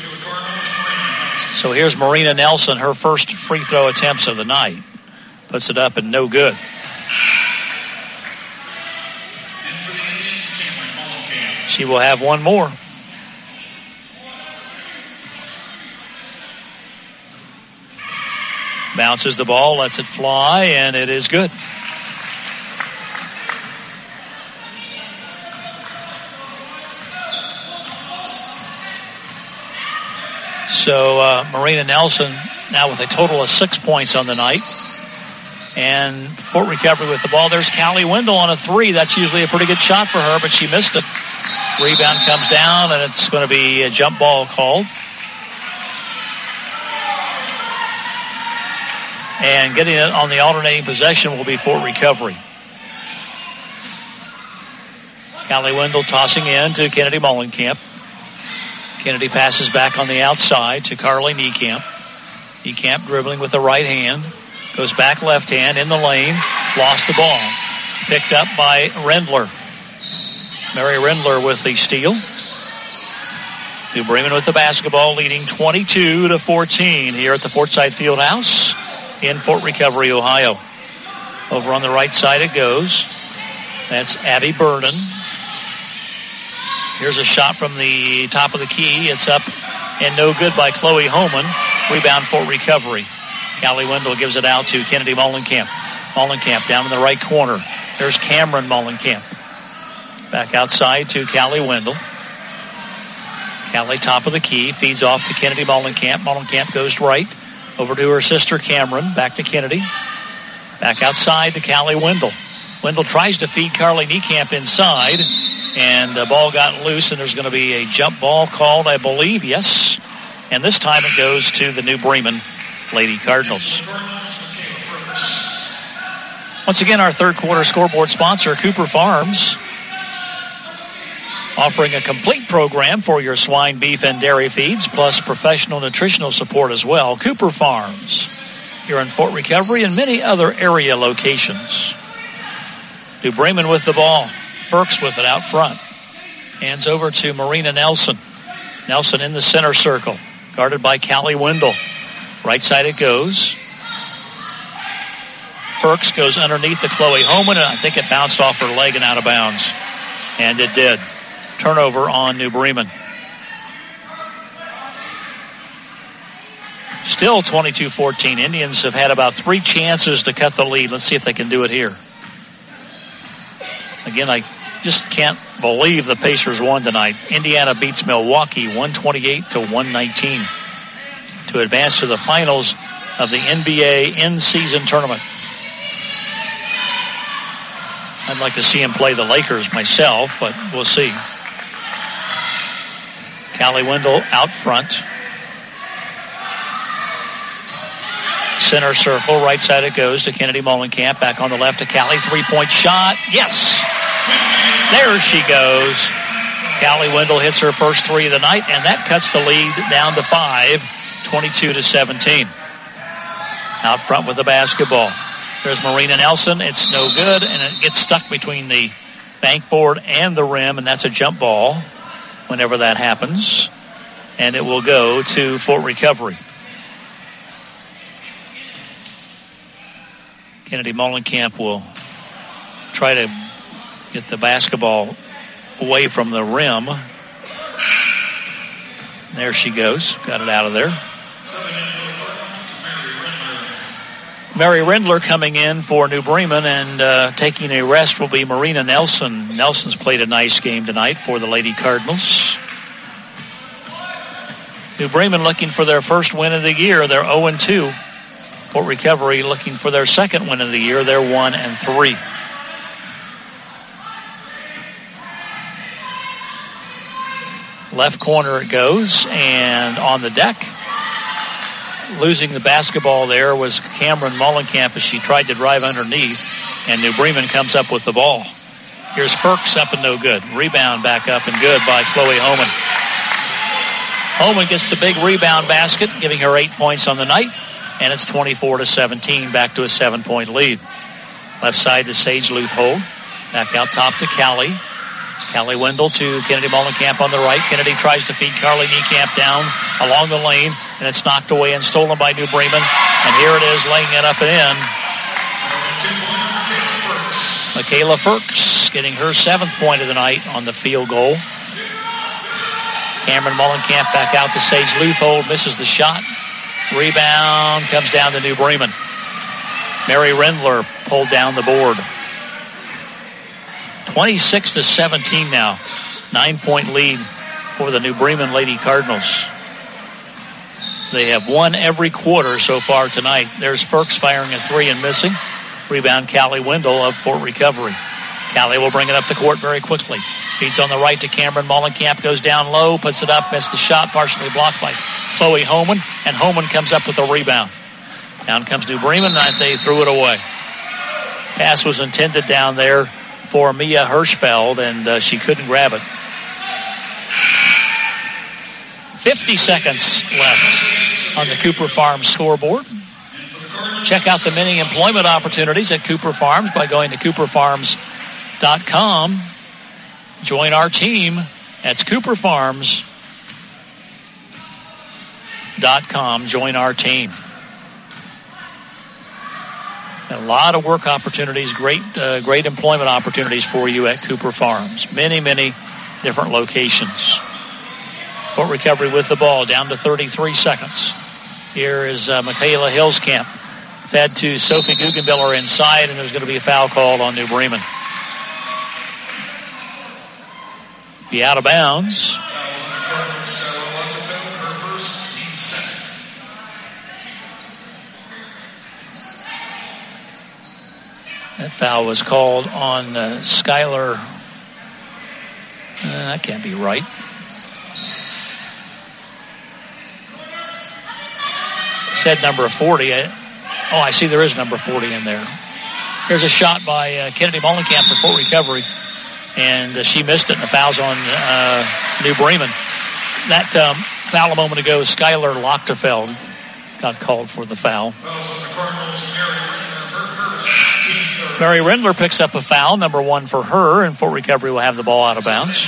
So here's Marina Nelson, her first free throw attempts of the night. Puts it up and no good. She will have one more. Bounces the ball, lets it fly, and it is good. So uh, Marina Nelson now with a total of six points on the night. And Fort Recovery with the ball. There's Callie Wendell on a three. That's usually a pretty good shot for her, but she missed it. Rebound comes down, and it's going to be a jump ball called. And getting it on the alternating possession will be Fort Recovery. Callie Wendell tossing in to Kennedy Mollenkamp. Kennedy passes back on the outside to Carly Niekamp. Niekamp dribbling with the right hand. Goes back left hand in the lane. Lost the ball. Picked up by Rendler. Mary Rendler with the steal. New Bremen with the basketball, leading twenty-two to fourteen here at the Fortside Fieldhouse in Fort Recovery, Ohio. Over on the right side it goes. That's Abby Burden. Here's a shot from the top of the key. It's up and no good by Chloe Homan. Rebound Fort Recovery. Callie Wendell gives it out to Kennedy Mollenkamp. Mollenkamp down in the right corner. There's Cameron Mollenkamp. Back outside to Callie Wendell. Callie top of the key. Feeds off to Kennedy Mollenkamp. Mollenkamp goes right. Over to her sister Cameron. Back to Kennedy. Back outside to Callie Wendell. Wendell tries to feed Carly Niekamp inside. And the ball got loose, and there's going to be a jump ball called, I believe. Yes. And this time it goes to the New Bremen Lady Cardinals. Once again, our third quarter scoreboard sponsor, Cooper Farms, offering a complete program for your swine, beef, and dairy feeds, plus professional nutritional support as well. Cooper Farms, here in Fort Recovery and many other area locations. New Bremen with the ball. Firks with it out front. Hands over to Marina Nelson. Nelson in the center circle, guarded by Callie Wendell. Right side it goes. Firks goes underneath to Chloe Homan, and I think it bounced off her leg and out of bounds. And it did. Turnover on New Bremen. Still twenty-two fourteen. Indians have had about three chances to cut the lead. Let's see if they can do it here. Again, I just can't believe the Pacers won tonight. Indiana beats Milwaukee one twenty-eight to one nineteen to advance to the finals of the N B A in-season tournament. I'd like to see him play the Lakers myself, but we'll see. Callie Wendell out front. Center circle, right side it goes to Kennedy Mollenkamp. Back on the left to Callie. Three-point shot. Yes! There she goes. Callie Wendell hits her first three of the night, and that cuts the lead down to five, twenty-two to seventeen. Out front with the basketball. There's Marina Nelson. It's no good, and it gets stuck between the bankboard and the rim, and that's a jump ball whenever that happens. And it will go to Fort Recovery. Kennedy Mollenkamp will try to get the basketball away from the rim. There she goes. Got it out of there. Mary Rendler coming in for New Bremen, and uh, taking a rest will be Marina Nelson. Nelson's played a nice game tonight for the Lady Cardinals. New Bremen looking for their first win of the year. They're oh and two. Fort Recovery looking for their second win of the year. They're one and three. Left corner it goes, and on the deck, losing the basketball there was Cameron Mollenkamp as she tried to drive underneath, and New Bremen comes up with the ball. Here's Firks up and no good. Rebound back up and good by Chloe Homan. Homan gets the big rebound basket, giving her eight points on the night, and it's twenty-four to seventeen, back to a seven-point lead. Left side to Sage Leuthold. Back out top to Callie. Callie Wendell to Kennedy Mollenkamp on the right. Kennedy tries to feed Carly Niekamp down along the lane, and it's knocked away and stolen by New Bremen. And here it is, laying it up and in. Michaela Firks getting her seventh point of the night on the field goal. Cameron Mollenkamp back out to Sage Leuthold, misses the shot. Rebound comes down to New Bremen. Mary Rendler pulled down the board. twenty-six to seventeen now. Nine-point lead for the New Bremen Lady Cardinals. They have won every quarter so far tonight. There's Firks firing a three and missing. Rebound Callie Wendell of Fort Recovery. Callie will bring it up the court very quickly. Feeds on the right to Cameron Mollenkamp, goes down low, puts it up, missed the shot, partially blocked by Chloe Homan, and Homan comes up with a rebound. Down comes New Bremen, and they threw it away. Pass was intended down there for Mia Hirschfeld, and uh, she couldn't grab it. fifty seconds left on the Cooper Farms scoreboard. Check out the many employment opportunities at Cooper Farms by going to cooper farms dot com. Join our team at cooper farms dot com. Join our team. A lot of work opportunities, great uh, great employment opportunities for you at Cooper Farms. Many, many different locations. Fort Recovery with the ball, down to thirty-three seconds. Here is uh, Michaela Hillskamp. Fed to Sophie Guggenbiller inside, and there's going to be a foul called on New Bremen. Be out of bounds. That foul was called on uh, Skylar. Uh, that can't be right. Said number forty. I, oh, I see there is number forty in there. Here's a shot by uh, Kennedy Mollenkamp for Fort Recovery, and uh, she missed it, and the foul's on uh, New Bremen. That um, foul a moment ago, Skylar Lochtefeld got called for the foul. Mary Rendler picks up a foul, number one for her, and Fort Recovery will have the ball out of bounds.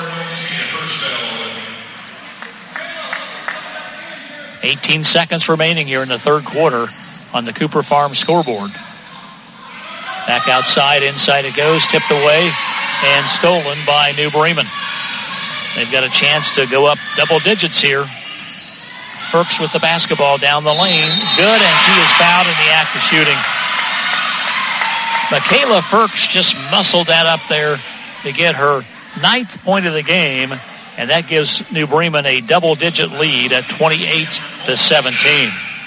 eighteen seconds remaining here in the third quarter on the Cooper Farms scoreboard. Back outside, inside it goes, tipped away, and stolen by New Bremen. They've got a chance to go up double digits here. Firks with the basketball down the lane. Good, and she is fouled in the act of shooting. Michaela Firks just muscled that up there to get her ninth point of the game, and that gives New Bremen a double-digit lead at twenty-eight to seventeen.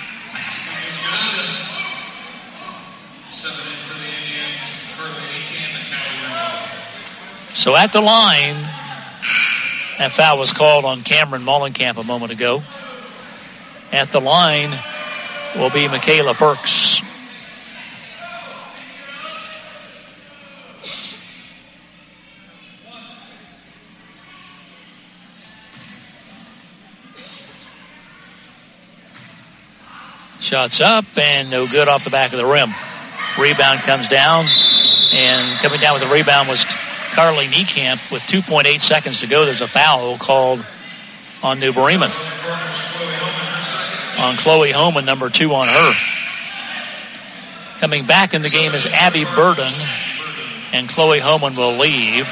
So at the line, that foul was called on Cameron Mollenkamp a moment ago. At the line will be Michaela Firks. Shots up and no good off the back of the rim. Rebound comes down, and coming down with the rebound was Carly Niekamp with two point eight seconds to go. There's a foul called on New Bremen. On Chloe Homan, number two on her. Coming back in the game is Abby Burden, and Chloe Homan will leave.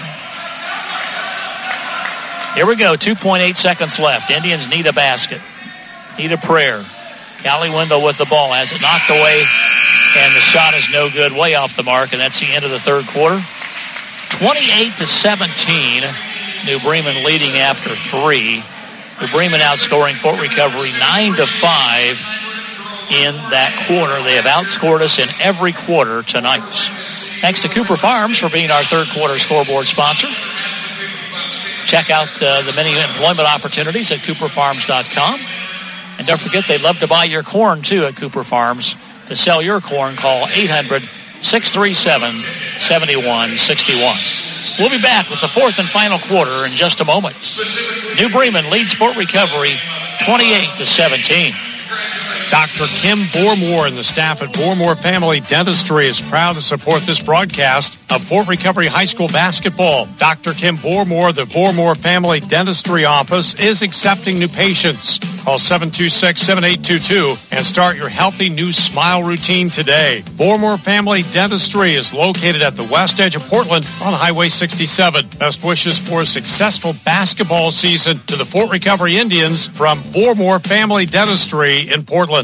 Here we go, two point eight seconds left. Indians need a basket, need a prayer. Callie Wendell with the ball, has it knocked away, and the shot is no good, way off the mark, and that's the end of the third quarter. twenty-eight to seventeen, New Bremen leading after three. New Bremen outscoring Fort Recovery nine to five in that quarter. They have outscored us in every quarter tonight. Thanks to Cooper Farms for being our third quarter scoreboard sponsor. Check out uh, the many employment opportunities at cooper farms dot com. And don't forget, they'd love to buy your corn, too, at Cooper Farms. To sell your corn, call eight hundred, six three seven, seven one six one. We'll be back with the fourth and final quarter in just a moment. New Bremen leads Fort Recovery twenty-eight to seventeen. Doctor Kim Vormore and the staff at Vormore Family Dentistry is proud to support this broadcast of Fort Recovery High School basketball. Doctor Kim Vormore, the Vormore Family Dentistry office, is accepting new patients. Call seven two six, seven eight two two and start your healthy new smile routine today. Vormore Family Dentistry is located at the west edge of Portland on Highway sixty-seven. Best wishes for a successful basketball season to the Fort Recovery Indians from Vormore Family Dentistry in Portland.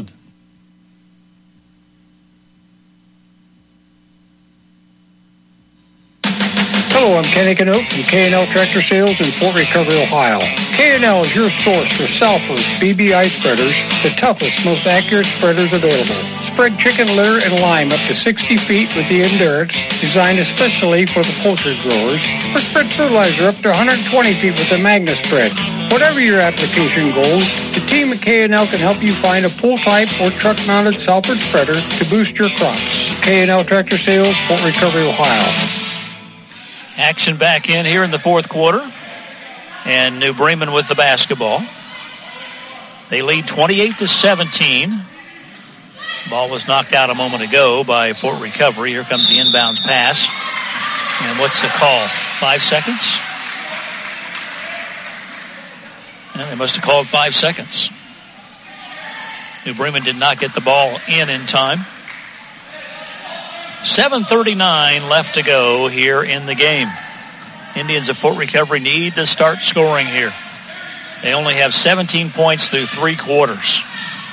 Hello, I'm Kenny Canope from K and L Tractor Sales in Fort Recovery, Ohio. K and L is your source for Salford B B I spreaders, the toughest, most accurate spreaders available. spread chicken litter and lime up to sixty feet with the Endurance, designed especially for the poultry growers, or spread fertilizer up to one hundred twenty feet with the Magna Spread. Whatever your application goals, the team at K and L can help you find a pull-type or truck-mounted Salford spreader to boost your crops. K and L Tractor Sales, Fort Recovery, Ohio. Action back in here in the fourth quarter. And New Bremen with the basketball. They lead twenty-eight to seventeen. Ball was knocked out a moment ago by Fort Recovery. Here comes the inbounds pass. And what's the call? Five seconds? Yeah, they must have called five seconds. New Bremen did not get the ball in in time. seven thirty-nine left to go here in the game. Indians of Fort Recovery need to start scoring here. They only have seventeen points through three quarters.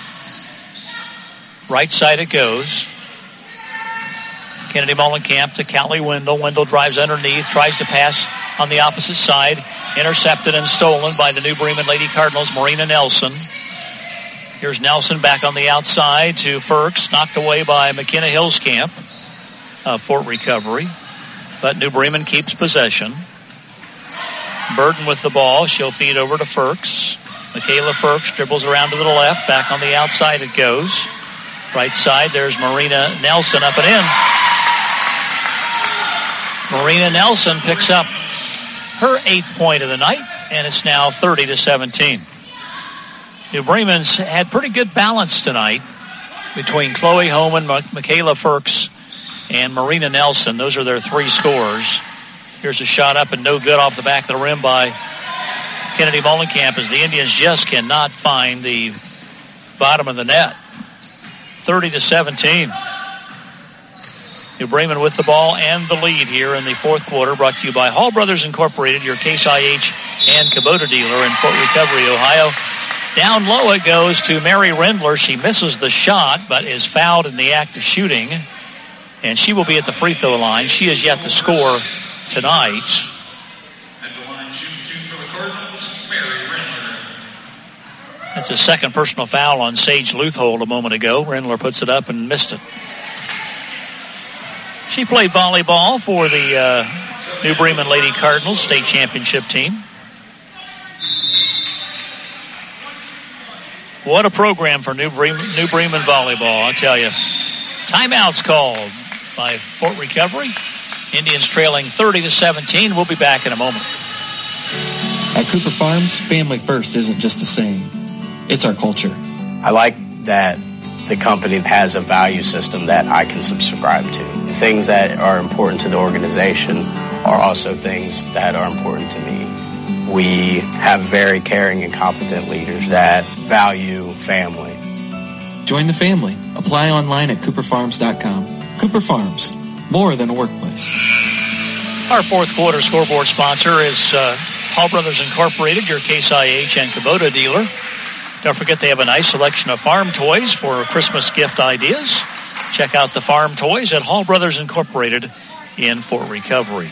Right side it goes. Kennedy Mullenkamp to Callie Wendell. Wendell drives underneath, tries to pass on the opposite side. Intercepted and stolen by the New Bremen Lady Cardinals, Marina Nelson. Here's Nelson back on the outside to Firks, knocked away by McKenna Hillscamp of Fort Recovery. But New Bremen keeps possession. Burden with the ball. She'll feed over to Firks. Michaela Firks dribbles around to the left. Back on the outside it goes. Right side, there's Marina Nelson up and in. Marina Nelson picks up her eighth point of the night, and it's now thirty to seventeen. New Bremen's had pretty good balance tonight between Chloe Homan, Michaela Firks, and Marina Nelson. Those are their three scorers. Here's a shot up and no good off the back of the rim by Kennedy Mullenkamp as the Indians just cannot find the bottom of the net. thirty to seventeen. New Bremen with the ball and the lead here in the fourth quarter, brought to you by Hall Brothers Incorporated, your Case I H and Kubota dealer in Fort Recovery, Ohio. Down low it goes to Mary Rendler. She misses the shot, but is fouled in the act of shooting. And she will be at the free throw line. She has yet to score tonight. That's a second personal foul on Sage Luthold a moment ago. Rendler puts it up and missed it. She played volleyball for the uh, New Bremen Lady Cardinals state championship team. What a program for New Bremen, New Bremen volleyball, I'll tell you. Timeouts called by Fort Recovery. Indians trailing thirty to seventeen. We'll be back in a moment. At Cooper Farms, family first isn't just a saying. It's our culture. I like that the company has a value system that I can subscribe to. Things that are important to the organization are also things that are important to me. We have very caring and competent leaders that value family. Join the family. Apply online at cooper farms dot com. Cooper Farms, more than a workplace. Our fourth quarter scoreboard sponsor is uh, Hall Brothers Incorporated, your Case I H and Kubota dealer. Don't forget they have a nice selection of farm toys for Christmas gift ideas. Check out the farm toys at Hall Brothers Incorporated in Fort Recovery.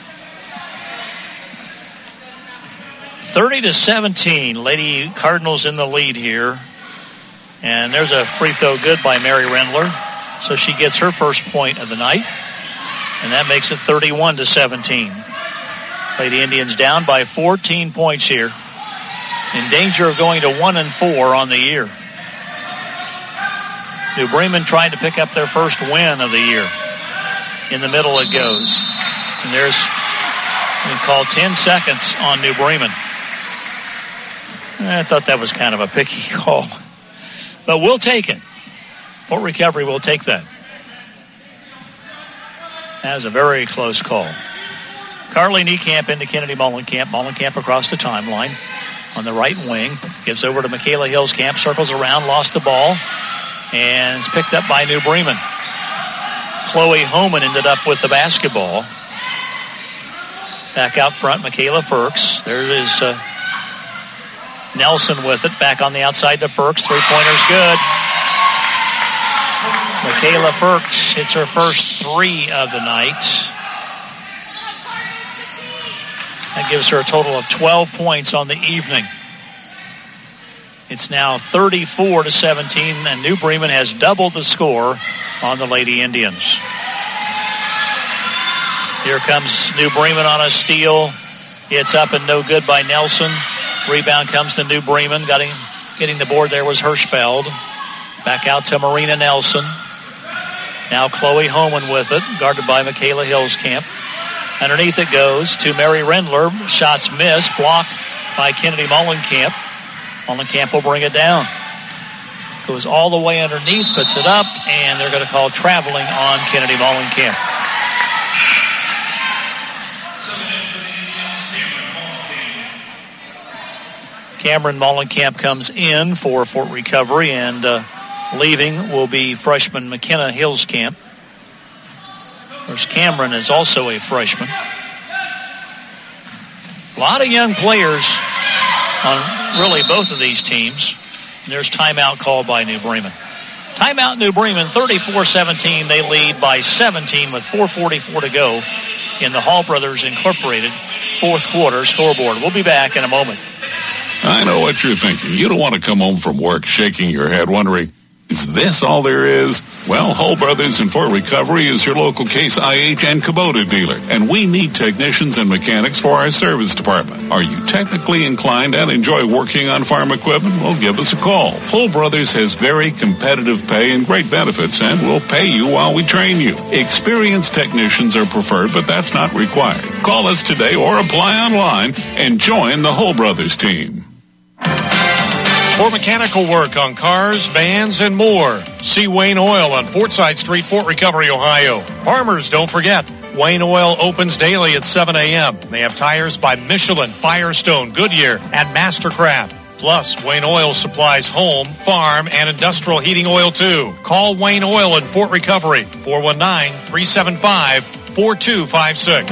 thirty to seventeen, Lady Cardinals in the lead here. And there's a free throw good by Mary Rendler. So she gets her first point of the night. And that makes it thirty-one to seventeen. Lady Indians down by fourteen points here. In danger of going to one and four on the year. New Bremen trying to pick up their first win of the year. In the middle it goes. And there's, we call ten seconds on New Bremen. I thought that was kind of a picky call. But we'll take it. Fort Recovery will take that. That was a very close call. Carly Niekamp into Kennedy Mullenkamp. Mullenkamp across the timeline on the right wing. Gives over to Michaela Hillscamp. Circles around, lost the ball. And it's picked up by New Bremen. Chloe Homan ended up with the basketball. Back out front, Michaela Firks. There is uh, Nelson with it. Back on the outside to Firks. Three-pointer's good. Michaela Firks hits her first three of the night. That gives her a total of twelve points on the evening. It's now thirty-four to seventeen, and New Bremen has doubled the score on the Lady Indians. Here comes New Bremen on a steal. It's up and no good by Nelson. Rebound comes to New Bremen. Getting, getting the board there was Hirschfeld. Back out to Marina Nelson. Now Chloe Homan with it, guarded by Michaela Hillscamp. Underneath it goes to Mary Rendler. Shots missed, blocked by Kennedy Mullenkamp. Mullenkamp will bring it down. Goes all the way underneath, puts it up, and they're going to call traveling on Kennedy Mullenkamp. Cameron Mullenkamp comes in for Fort Recovery, and uh, leaving will be freshman McKenna Hillscamp. There's Cameron is also a freshman. A lot of young players on really both of these teams. And there's timeout called by New Bremen. Timeout New Bremen, thirty-four seventeen. They lead by seventeen with four forty-four to go in the Hall Brothers Incorporated fourth quarter scoreboard. We'll be back in a moment. I know what you're thinking. You don't want to come home from work shaking your head wondering, is this all there is? Well, Hull Brothers in Fort Recovery is your local Case I H and Kubota dealer, and we need technicians and mechanics for our service department. Are you technically inclined and enjoy working on farm equipment? Well, give us a call. Hull Brothers has very competitive pay and great benefits, and we'll pay you while we train you. Experienced technicians are preferred, but that's not required. Call us today or apply online and join the Hull Brothers team. For mechanical work on cars, vans, and more, see Wayne Oil on Fortside Street, Fort Recovery, Ohio. Farmers, don't forget, Wayne Oil opens daily at seven a.m. They have tires by Michelin, Firestone, Goodyear, and Mastercraft. Plus, Wayne Oil supplies home, farm, and industrial heating oil, too. Call Wayne Oil in Fort Recovery, four one nine, three seven five, four two five six.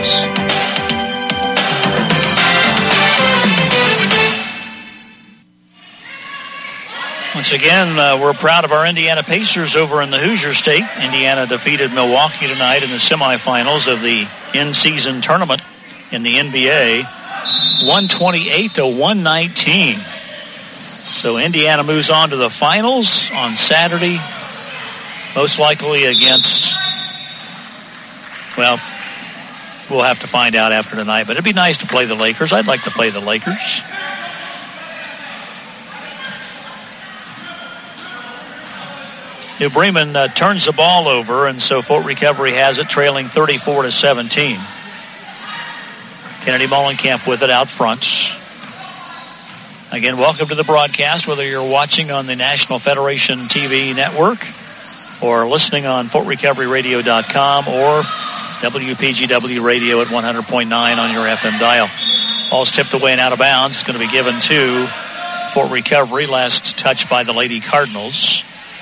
Once again, uh, we're proud of our Indiana Pacers over in the Hoosier State. Indiana defeated Milwaukee tonight in the semifinals of the in-season tournament in the N B A, one twenty-eight to one nineteen. So Indiana moves on to the finals on Saturday, most likely against, well, we'll have to find out after tonight, but it'd be nice to play the Lakers. I'd like to play the Lakers. New Bremen uh, turns the ball over, and so Fort Recovery has it, trailing thirty-four to seventeen. Kennedy Mullenkamp with it out front. Again, welcome to the broadcast, whether you're watching on the National Federation T V network or listening on Fort Recovery Radio dot com or W P G W Radio at one hundred point nine on your F M dial. Ball's tipped away and out of bounds. It's going to be given to Fort Recovery. Last touch by the Lady Cardinals.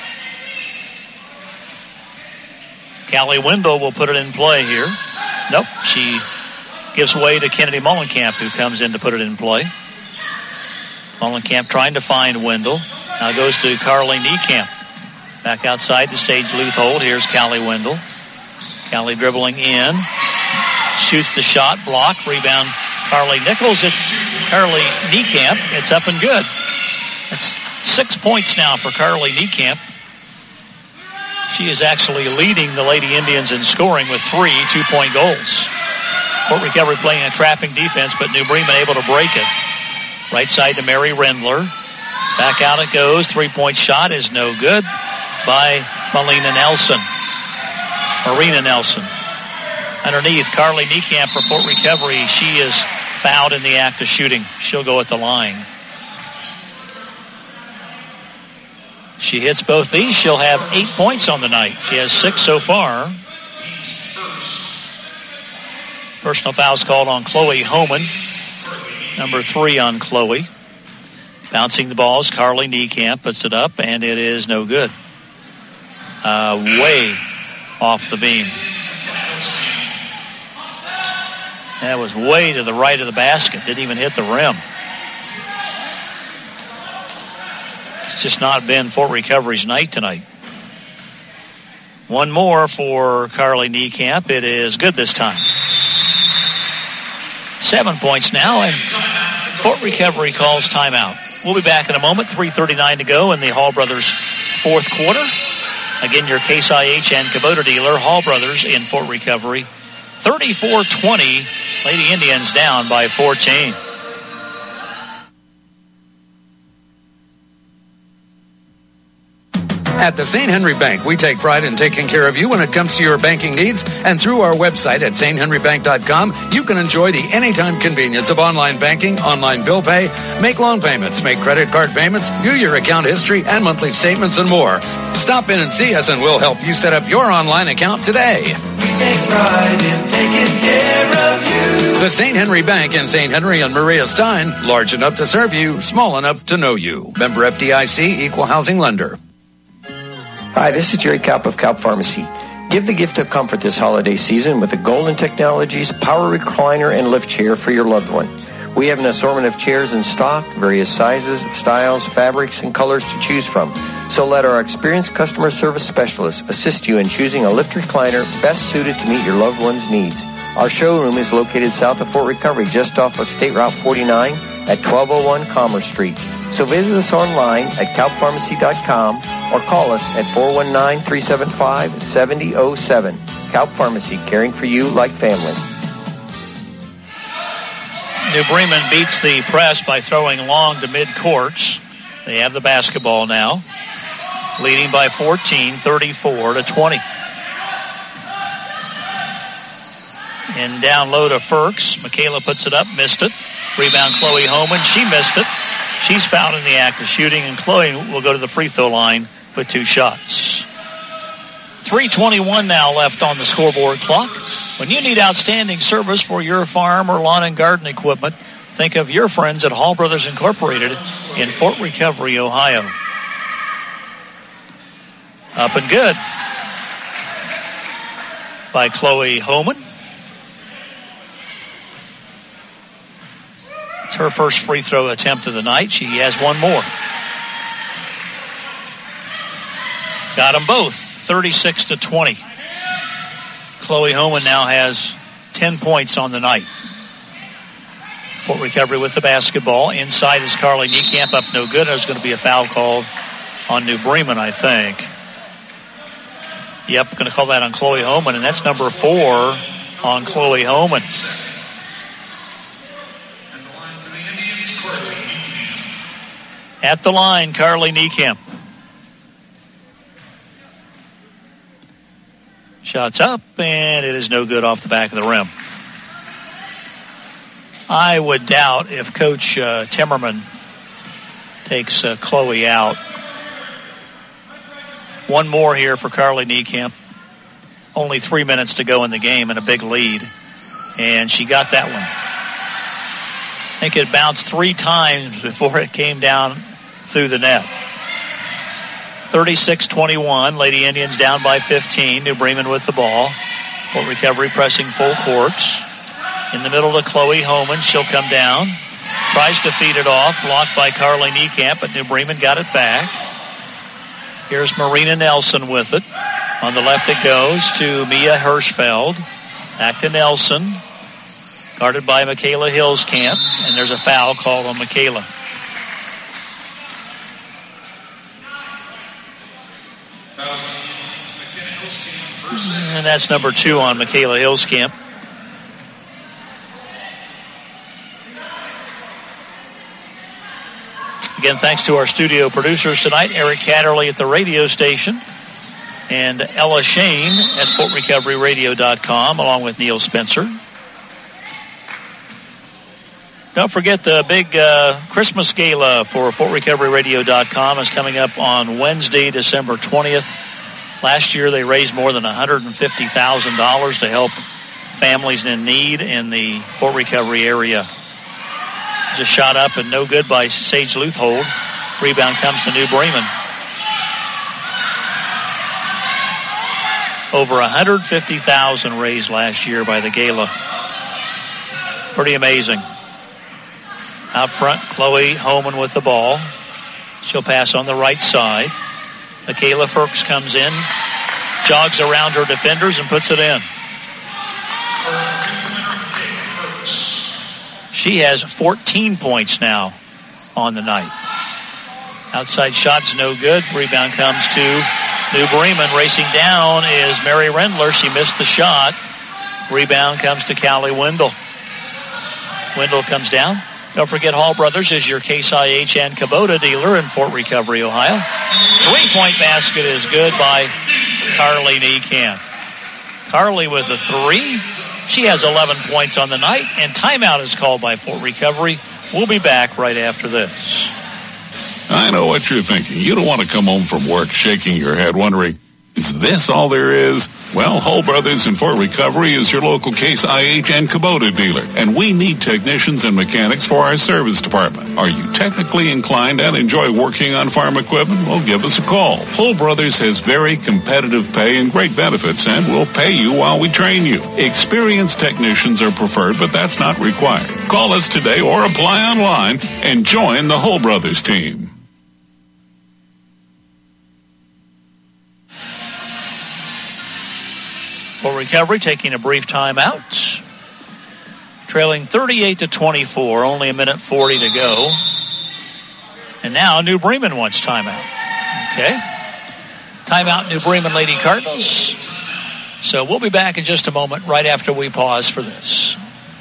Callie Wendell will put it in play here. Nope, she gives way to Kennedy Mullenkamp, who comes in to put it in play. Mullenkamp trying to find Wendell. Now goes to Carly Niekamp. Back outside to Sage Leuthold. Here's Callie Wendell. Callie dribbling in. Shoots the shot. Block. Rebound. Carly Nichols. It's Carly Niekamp. It's up and good. That's six points now for Carly Niekamp. She is actually leading the Lady Indians in scoring with three two-point goals. Fort Recovery playing a trapping defense, but New Bremen able to break it. Right side to Mary Rendler. Back out it goes. Three-point shot is no good by Melina Nelson. Marina Nelson. Underneath, Carly Niekamp for Fort Recovery. She is fouled in the act of shooting. She'll go at the line. She hits both these. She'll have eight points on the night. She has six so far. Personal foul's called on Chloe Homan. Number three on Chloe. Bouncing the ball is Carly Niekamp. Puts it up, and it is no good. Uh, way off the beam. That was way to the right of the basket. Didn't even hit the rim. It's just not been Fort Recovery's night tonight. One more for Carly Niekamp. It is good this time. Seven points now, and Fort Recovery calls timeout. We'll be back in a moment. three thirty-nine to go in the Hall Brothers fourth quarter. Again, your Case I H and Kubota dealer, Hall Brothers in Fort Recovery. thirty-four twenty, Lady Indians down by fourteen. At the Saint Henry Bank, we take pride in taking care of you when it comes to your banking needs. And through our website at saint henry bank dot com, you can enjoy the anytime convenience of online banking, online bill pay, make loan payments, make credit card payments, view your account history and monthly statements, and more. Stop in and see us, and we'll help you set up your online account today. We take pride in taking care of you. The Saint Henry Bank in Saint Henry and Maria Stein, large enough to serve you, small enough to know you. Member F D I C, Equal Housing Lender. Hi, this is Jerry Kaup of Kaup Pharmacy. Give the gift of comfort this holiday season with the Golden Technologies Power Recliner and Lift Chair for your loved one. We have an assortment of chairs in stock, various sizes, styles, fabrics, and colors to choose from. So let our experienced customer service specialists assist you in choosing a lift recliner best suited to meet your loved one's needs. Our showroom is located south of Fort Recovery, just off of State Route forty-nine at twelve oh one Commerce Street. So visit us online at kaup pharmacy dot com or call us at four one nine, three seven five, seven oh oh seven. Kaup Pharmacy, caring for you like family. New Bremen beats the press by throwing long to mid-courts. They have the basketball now, leading by fourteen, thirty-four to twenty. And down low to Firks. Michaela puts it up, missed it. Rebound Chloe Homan, she missed it. She's fouled in the act of shooting, and Chloe will go to the free throw line with two shots. three twenty-one now left on the scoreboard clock. When you need outstanding service for your farm or lawn and garden equipment, think of your friends at Hall Brothers Incorporated in Fort Recovery, Ohio. Up and good by Chloe Homan. It's her first free throw attempt of the night. She has one more. Got them both, thirty-six to twenty. Chloe Homan now has ten points on the night. Fort Recovery with the basketball. Inside is Carly Niekamp, up no good. There's going to be a foul called on New Bremen, I think. Yep, going to call that on Chloe Homan, and that's number four on Chloe Homan. At the line, Carly Niekamp. Shots up, and it is no good off the back of the rim. I would doubt if Coach uh, Timmerman takes uh, Chloe out. One more here for Carly Niekamp. Only three minutes to go in the game and a big lead. And she got that one. I think it bounced three times before it came down through the net. thirty-six twenty-one. Lady Indians down by fifteen. New Bremen with the ball. Fort Recovery pressing full courts. In the middle to Chloe Homan. She'll come down. Tries to feed it off. Blocked by Carly Niekamp, but New Bremen got it back. Here's Marina Nelson with it. On the left it goes to Mia Hirschfeld. Back to Nelson. Guarded by Michaela Hillscamp. And there's a foul called on Michaela. And that's number two on Michaela Hillscamp. Again, thanks to our studio producers tonight, Eric Catterley at the radio station and Ella Shane at fort recovery radio dot com, along with Neil Spencer. Don't forget the big uh, Christmas gala for fort recovery radio dot com is coming up on Wednesday, December twentieth. Last year, they raised more than one hundred fifty thousand dollars to help families in need in the Fort Recovery area. Just shot up and no good by Sage Leuthold. Rebound comes to New Bremen. Over one hundred fifty thousand dollars raised last year by the gala. Pretty amazing. Out front, Chloe Homan with the ball. She'll pass on the right side. Michaela Firks comes in, jogs around her defenders, and puts it in. She has fourteen points now on the night. Outside shot's no good. Rebound comes to New Bremen. Racing down is Mary Rendler. She missed the shot. Rebound comes to Callie Wendell. Wendell comes down. Don't forget Hall Brothers is your Case I H and Kubota dealer in Fort Recovery, Ohio. Three-point basket is good by Carly Niekamp. Carly with a three. She has eleven points on the night, and timeout is called by Fort Recovery. We'll be back right after this. I know what you're thinking. You don't want to come home from work shaking your head wondering, is this all there is? Well, Hull Brothers in Fort Recovery is your local Case I H and Kubota dealer, and we need technicians and mechanics for our service department. Are you technically inclined and enjoy working on farm equipment? Well, give us a call. Hull Brothers has very competitive pay and great benefits, and we'll pay you while we train you. Experienced technicians are preferred, but that's not required. Call us today or apply online and join the Hull Brothers team. For Recovery, taking a brief timeout. Trailing thirty-eight to twenty-four, only a minute forty to go. And now New Bremen wants timeout. Okay. Timeout, New Bremen Lady Cardinals. So we'll be back in just a moment, right after we pause for this.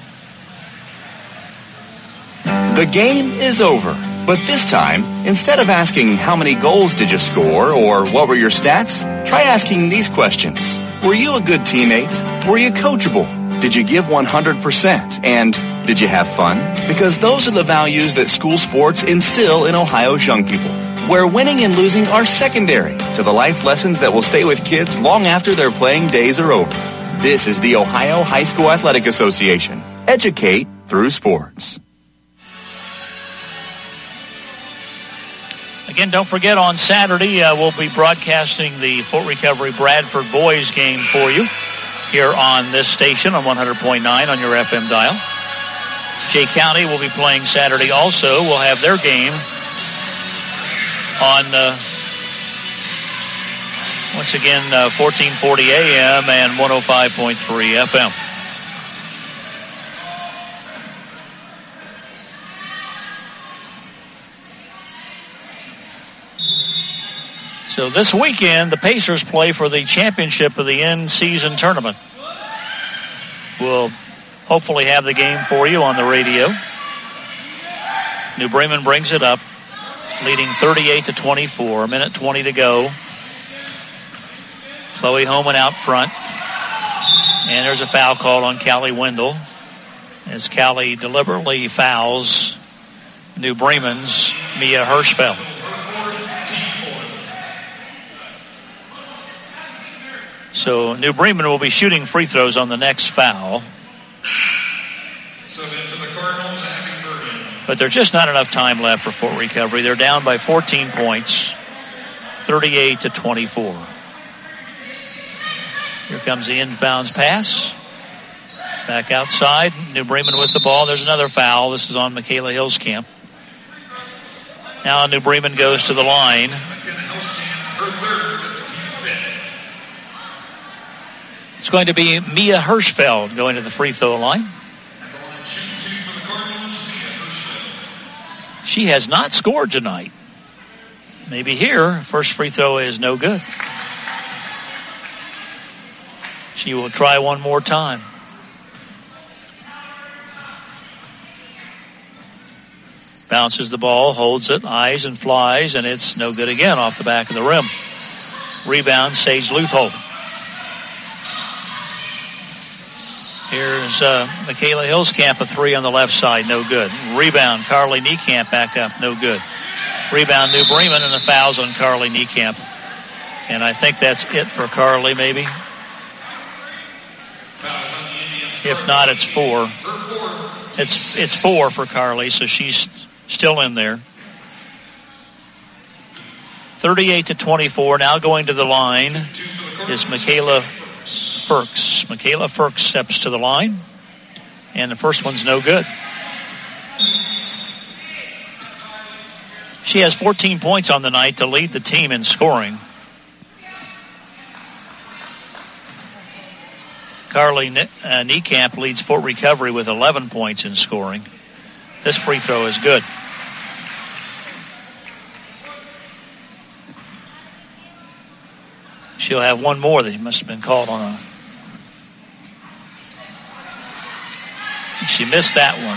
The game is over. But this time, instead of asking how many goals did you score or what were your stats, try asking these questions. Were you a good teammate? Were you coachable? Did you give one hundred percent? And did you have fun? Because those are the values that school sports instill in Ohio's young people, where winning and losing are secondary to the life lessons that will stay with kids long after their playing days are over. This is the Ohio High School Athletic Association. Educate through sports. Again, don't forget on Saturday, uh, we'll be broadcasting the Fort Recovery Bradford boys game for you here on this station on one hundred point nine on your F M dial. Jay County will be playing Saturday also. We'll have their game on, uh, once again, uh, fourteen forty A M and one oh five point three F M. So this weekend, the Pacers play for the championship of the in-season tournament. We'll hopefully have the game for you on the radio. New Bremen brings it up, leading thirty-eight to twenty-four. A minute twenty to go. Chloe Homan out front. And there's a foul called on Callie Wendell, as Callie deliberately fouls New Bremen's Mia Hirschfeld. So New Bremen will be shooting free throws on the next foul. But there's just not enough time left for Fort Recovery. They're down by fourteen points, thirty-eight to twenty-four. Here comes the inbounds pass. Back outside, New Bremen with the ball. There's another foul. This is on Michaela Hillscamp. Now New Bremen goes to the line. It's going to be Mia Hirschfeld going to the free throw line. She has not scored tonight. Maybe here, first free throw is no good. She will try one more time. Bounces the ball, holds it, eyes and flies, and it's no good again off the back of the rim. Rebound, Sage Luthold. Here's uh, Michaela Hillscamp, a three on the left side, no good. Rebound, Carly Niekamp back up, no good. Rebound, New Bremen, and the fouls on Carly Niekamp. And I think that's it for Carly, maybe. If not, it's four. It's it's four for Carly, so she's still in there. thirty-eight to twenty-four. Now going to the line is Michaela Firks. Michaela Firks steps to the line, and the first one's no good. She has fourteen points on the night to lead the team in scoring. Carly uh, Niekamp leads Fort Recovery with eleven points in scoring. This free throw is good. She'll have one more that must have been called on a... She missed that one.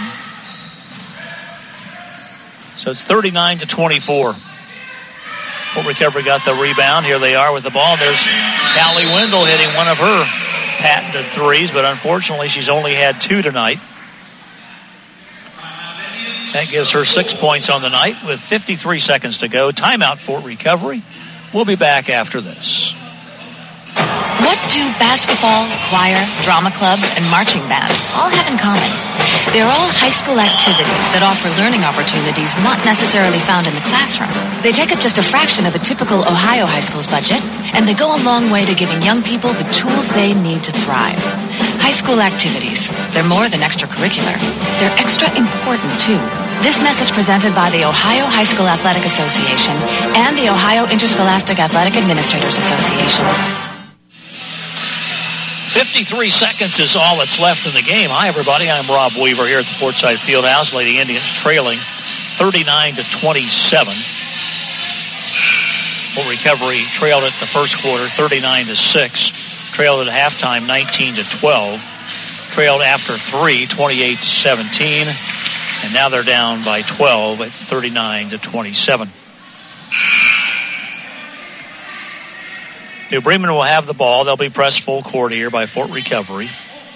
So it's thirty-nine to twenty-four. Fort Recovery got the rebound. Here they are with the ball. There's Callie Wendell hitting one of her patented threes, but unfortunately she's only had two tonight. That gives her six points on the night with fifty-three seconds to go. Timeout, Fort Recovery. We'll be back after this. What do basketball, choir, drama club, and marching band all have in common? They're all high school activities that offer learning opportunities not necessarily found in the classroom. They take up just a fraction of a typical Ohio high school's budget, and they go a long way to giving young people the tools they need to thrive. High school activities, they're more than extracurricular. They're extra important, too. This message presented by the Ohio High School Athletic Association and the Ohio Interscholastic Athletic Administrators Association. fifty-three seconds is all that's left in the game. Hi, everybody. I'm Rob Weaver here at the Fortside Fieldhouse. Lady Indians trailing thirty-nine to twenty-seven. Fort Recovery trailed at the first quarter thirty-nine to six. Trailed at halftime nineteen to twelve. Trailed after three twenty-eight to seventeen. And now they're down by twelve at thirty-nine to twenty-seven. New Bremen will have the ball. They'll be pressed full court here by Fort Recovery.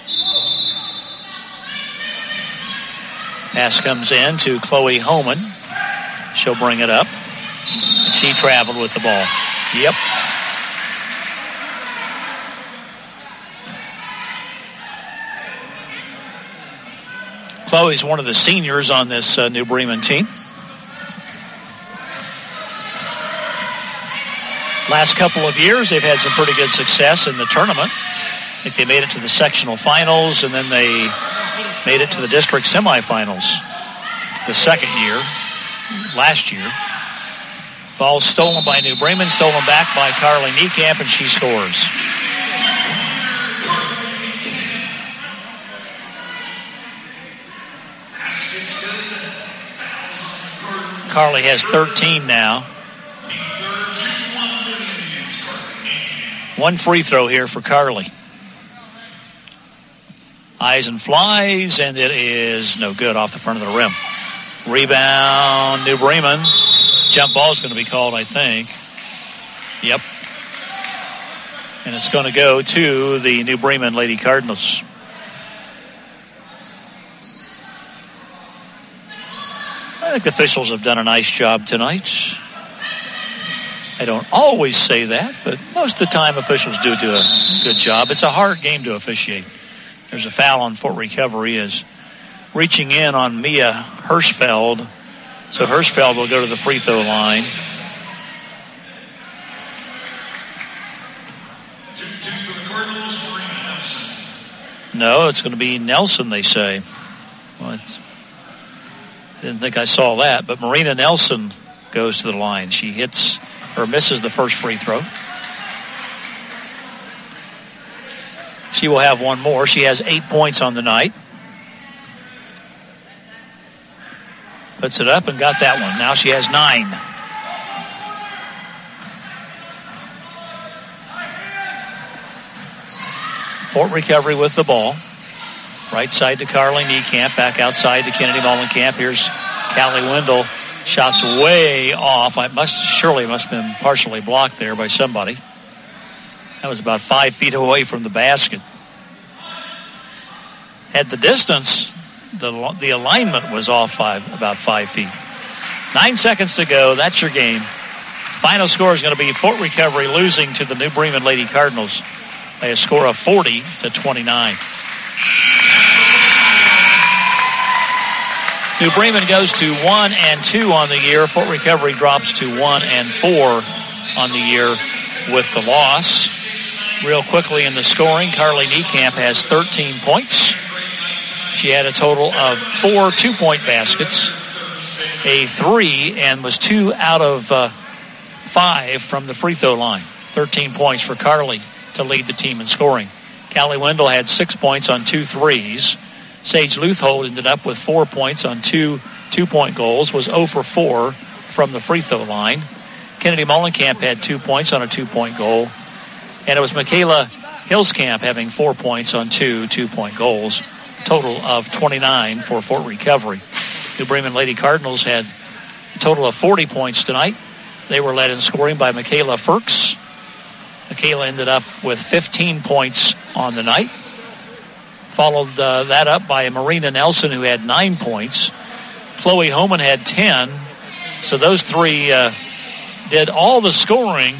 Pass comes in to Chloe Homan. She'll bring it up. She traveled with the ball. Yep. Chloe's one of the seniors on this uh, New Bremen team. Last couple of years, they've had some pretty good success in the tournament. I think they made it to the sectional finals, and then they made it to the district semifinals the second year, last year. Ball stolen by New Bremen, stolen back by Carly Niekamp, and she scores. Carly has thirteen now. One free throw here for Carly. Eyes and flies, and it is no good off the front of the rim. Rebound, New Bremen. Jump ball is going to be called, I think. Yep. And it's going to go to the New Bremen Lady Cardinals. I think the officials have done a nice job tonight. I don't always say that, but most of the time officials do do a good job. It's a hard game to officiate. There's a foul on Fort Recovery as reaching in on Mia Hirschfeld. So Hirschfeld will go to the free throw line. No, it's going to be Nelson, they say. Well, it's, I didn't think I saw that, but Marina Nelson goes to the line. She hits or misses the first free throw. She will have one more. She has eight points on the night. Puts it up and got that one. Now she has nine. Fort Recovery with the ball. Right side to Carly Niekamp. Back outside to Kennedy Mullenkamp. Here's Callie Wendell. Shots way off. I must surely must have been partially blocked there by somebody. That was about five feet away from the basket. Had the distance, the the alignment was off five about five feet. Nine seconds to go. That's your game. Final score is going to be Fort Recovery losing to the New Bremen Lady Cardinals by a score of forty to twenty-nine. New Bremen goes to one and two on the year. Fort Recovery drops to one and four on the year with the loss. Real quickly in the scoring, Carly Niekamp has thirteen points. She had a total of four two-point baskets, a three, and was two out of uh, five from the free throw line. thirteen points for Carly to lead the team in scoring. Callie Wendell had six points on two threes. Sage Luthold ended up with four points on two two-point goals, was zero for four from the free throw line. Kennedy Mullenkamp had two points on a two-point goal. And it was Michaela Hillscamp having four points on two two-point goals. Total of twenty-nine for Fort Recovery. New Bremen Lady Cardinals had a total of forty points tonight. They were led in scoring by Michaela Firks. Michaela ended up with fifteen points on the night. Followed uh, that up by Marina Nelson, who had nine points. Chloe Homan had ten. So those three uh, did all the scoring,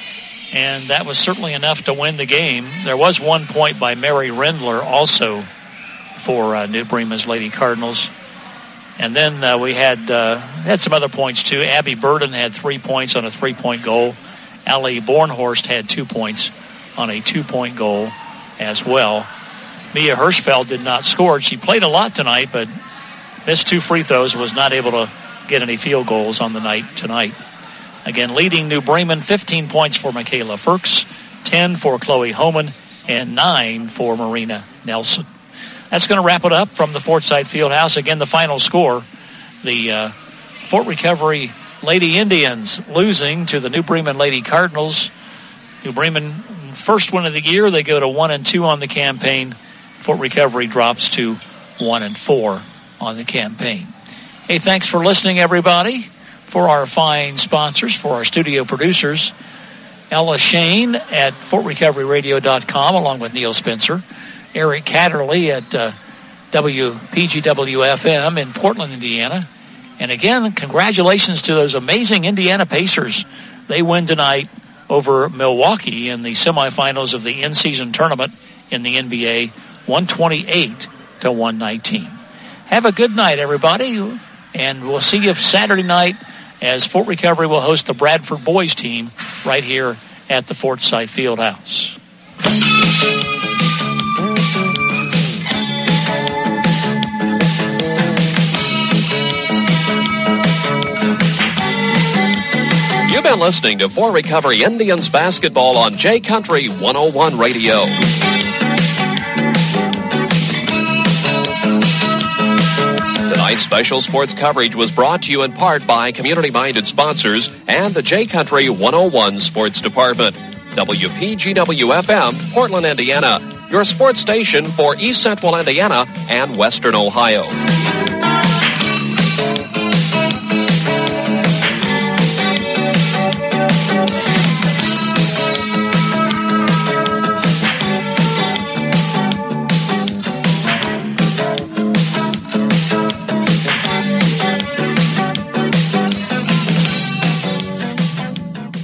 and that was certainly enough to win the game. There was one point by Mary Rendler also for uh, New Bremen's Lady Cardinals. And then uh, we had uh, had some other points, too. Abby Burden had three points on a three-point goal. Allie Bornhorst had two points on a two-point goal as well. Mia Hirschfeld did not score. She played a lot tonight, but missed two free throws, was not able to get any field goals on the night tonight. Again, leading New Bremen, fifteen points for Michaela Firks, ten for Chloe Homan, and nine for Marina Nelson. That's going to wrap it up from the Fortside Fieldhouse. Again, the final score, the uh, Fort Recovery Lady Indians losing to the New Bremen Lady Cardinals. New Bremen, first win of the year, they go to one and two on the campaign. Fort Recovery drops to one and four on the campaign. Hey, thanks for listening, everybody. For our fine sponsors, for our studio producers, Ella Shane at Fort Recovery Radio dot com, along with Neil Spencer, Eric Catterley at uh, W P G W F M in Portland, Indiana. And again, congratulations to those amazing Indiana Pacers. They win tonight over Milwaukee in the semifinals of the in-season tournament in the N B A, one twenty-eight to one nineteen. Have a good night, everybody, and we'll see you Saturday night as Fort Recovery will host the Bradford boys team right here at the Fortside Fieldhouse. You've been listening to Fort Recovery Indians basketball on J Country one oh one Radio. Tonight's special sports coverage was brought to you in part by community-minded sponsors and the J Country one oh one Sports Department. W P G W F M, Portland, Indiana, your sports station for East Central Indiana and Western Ohio.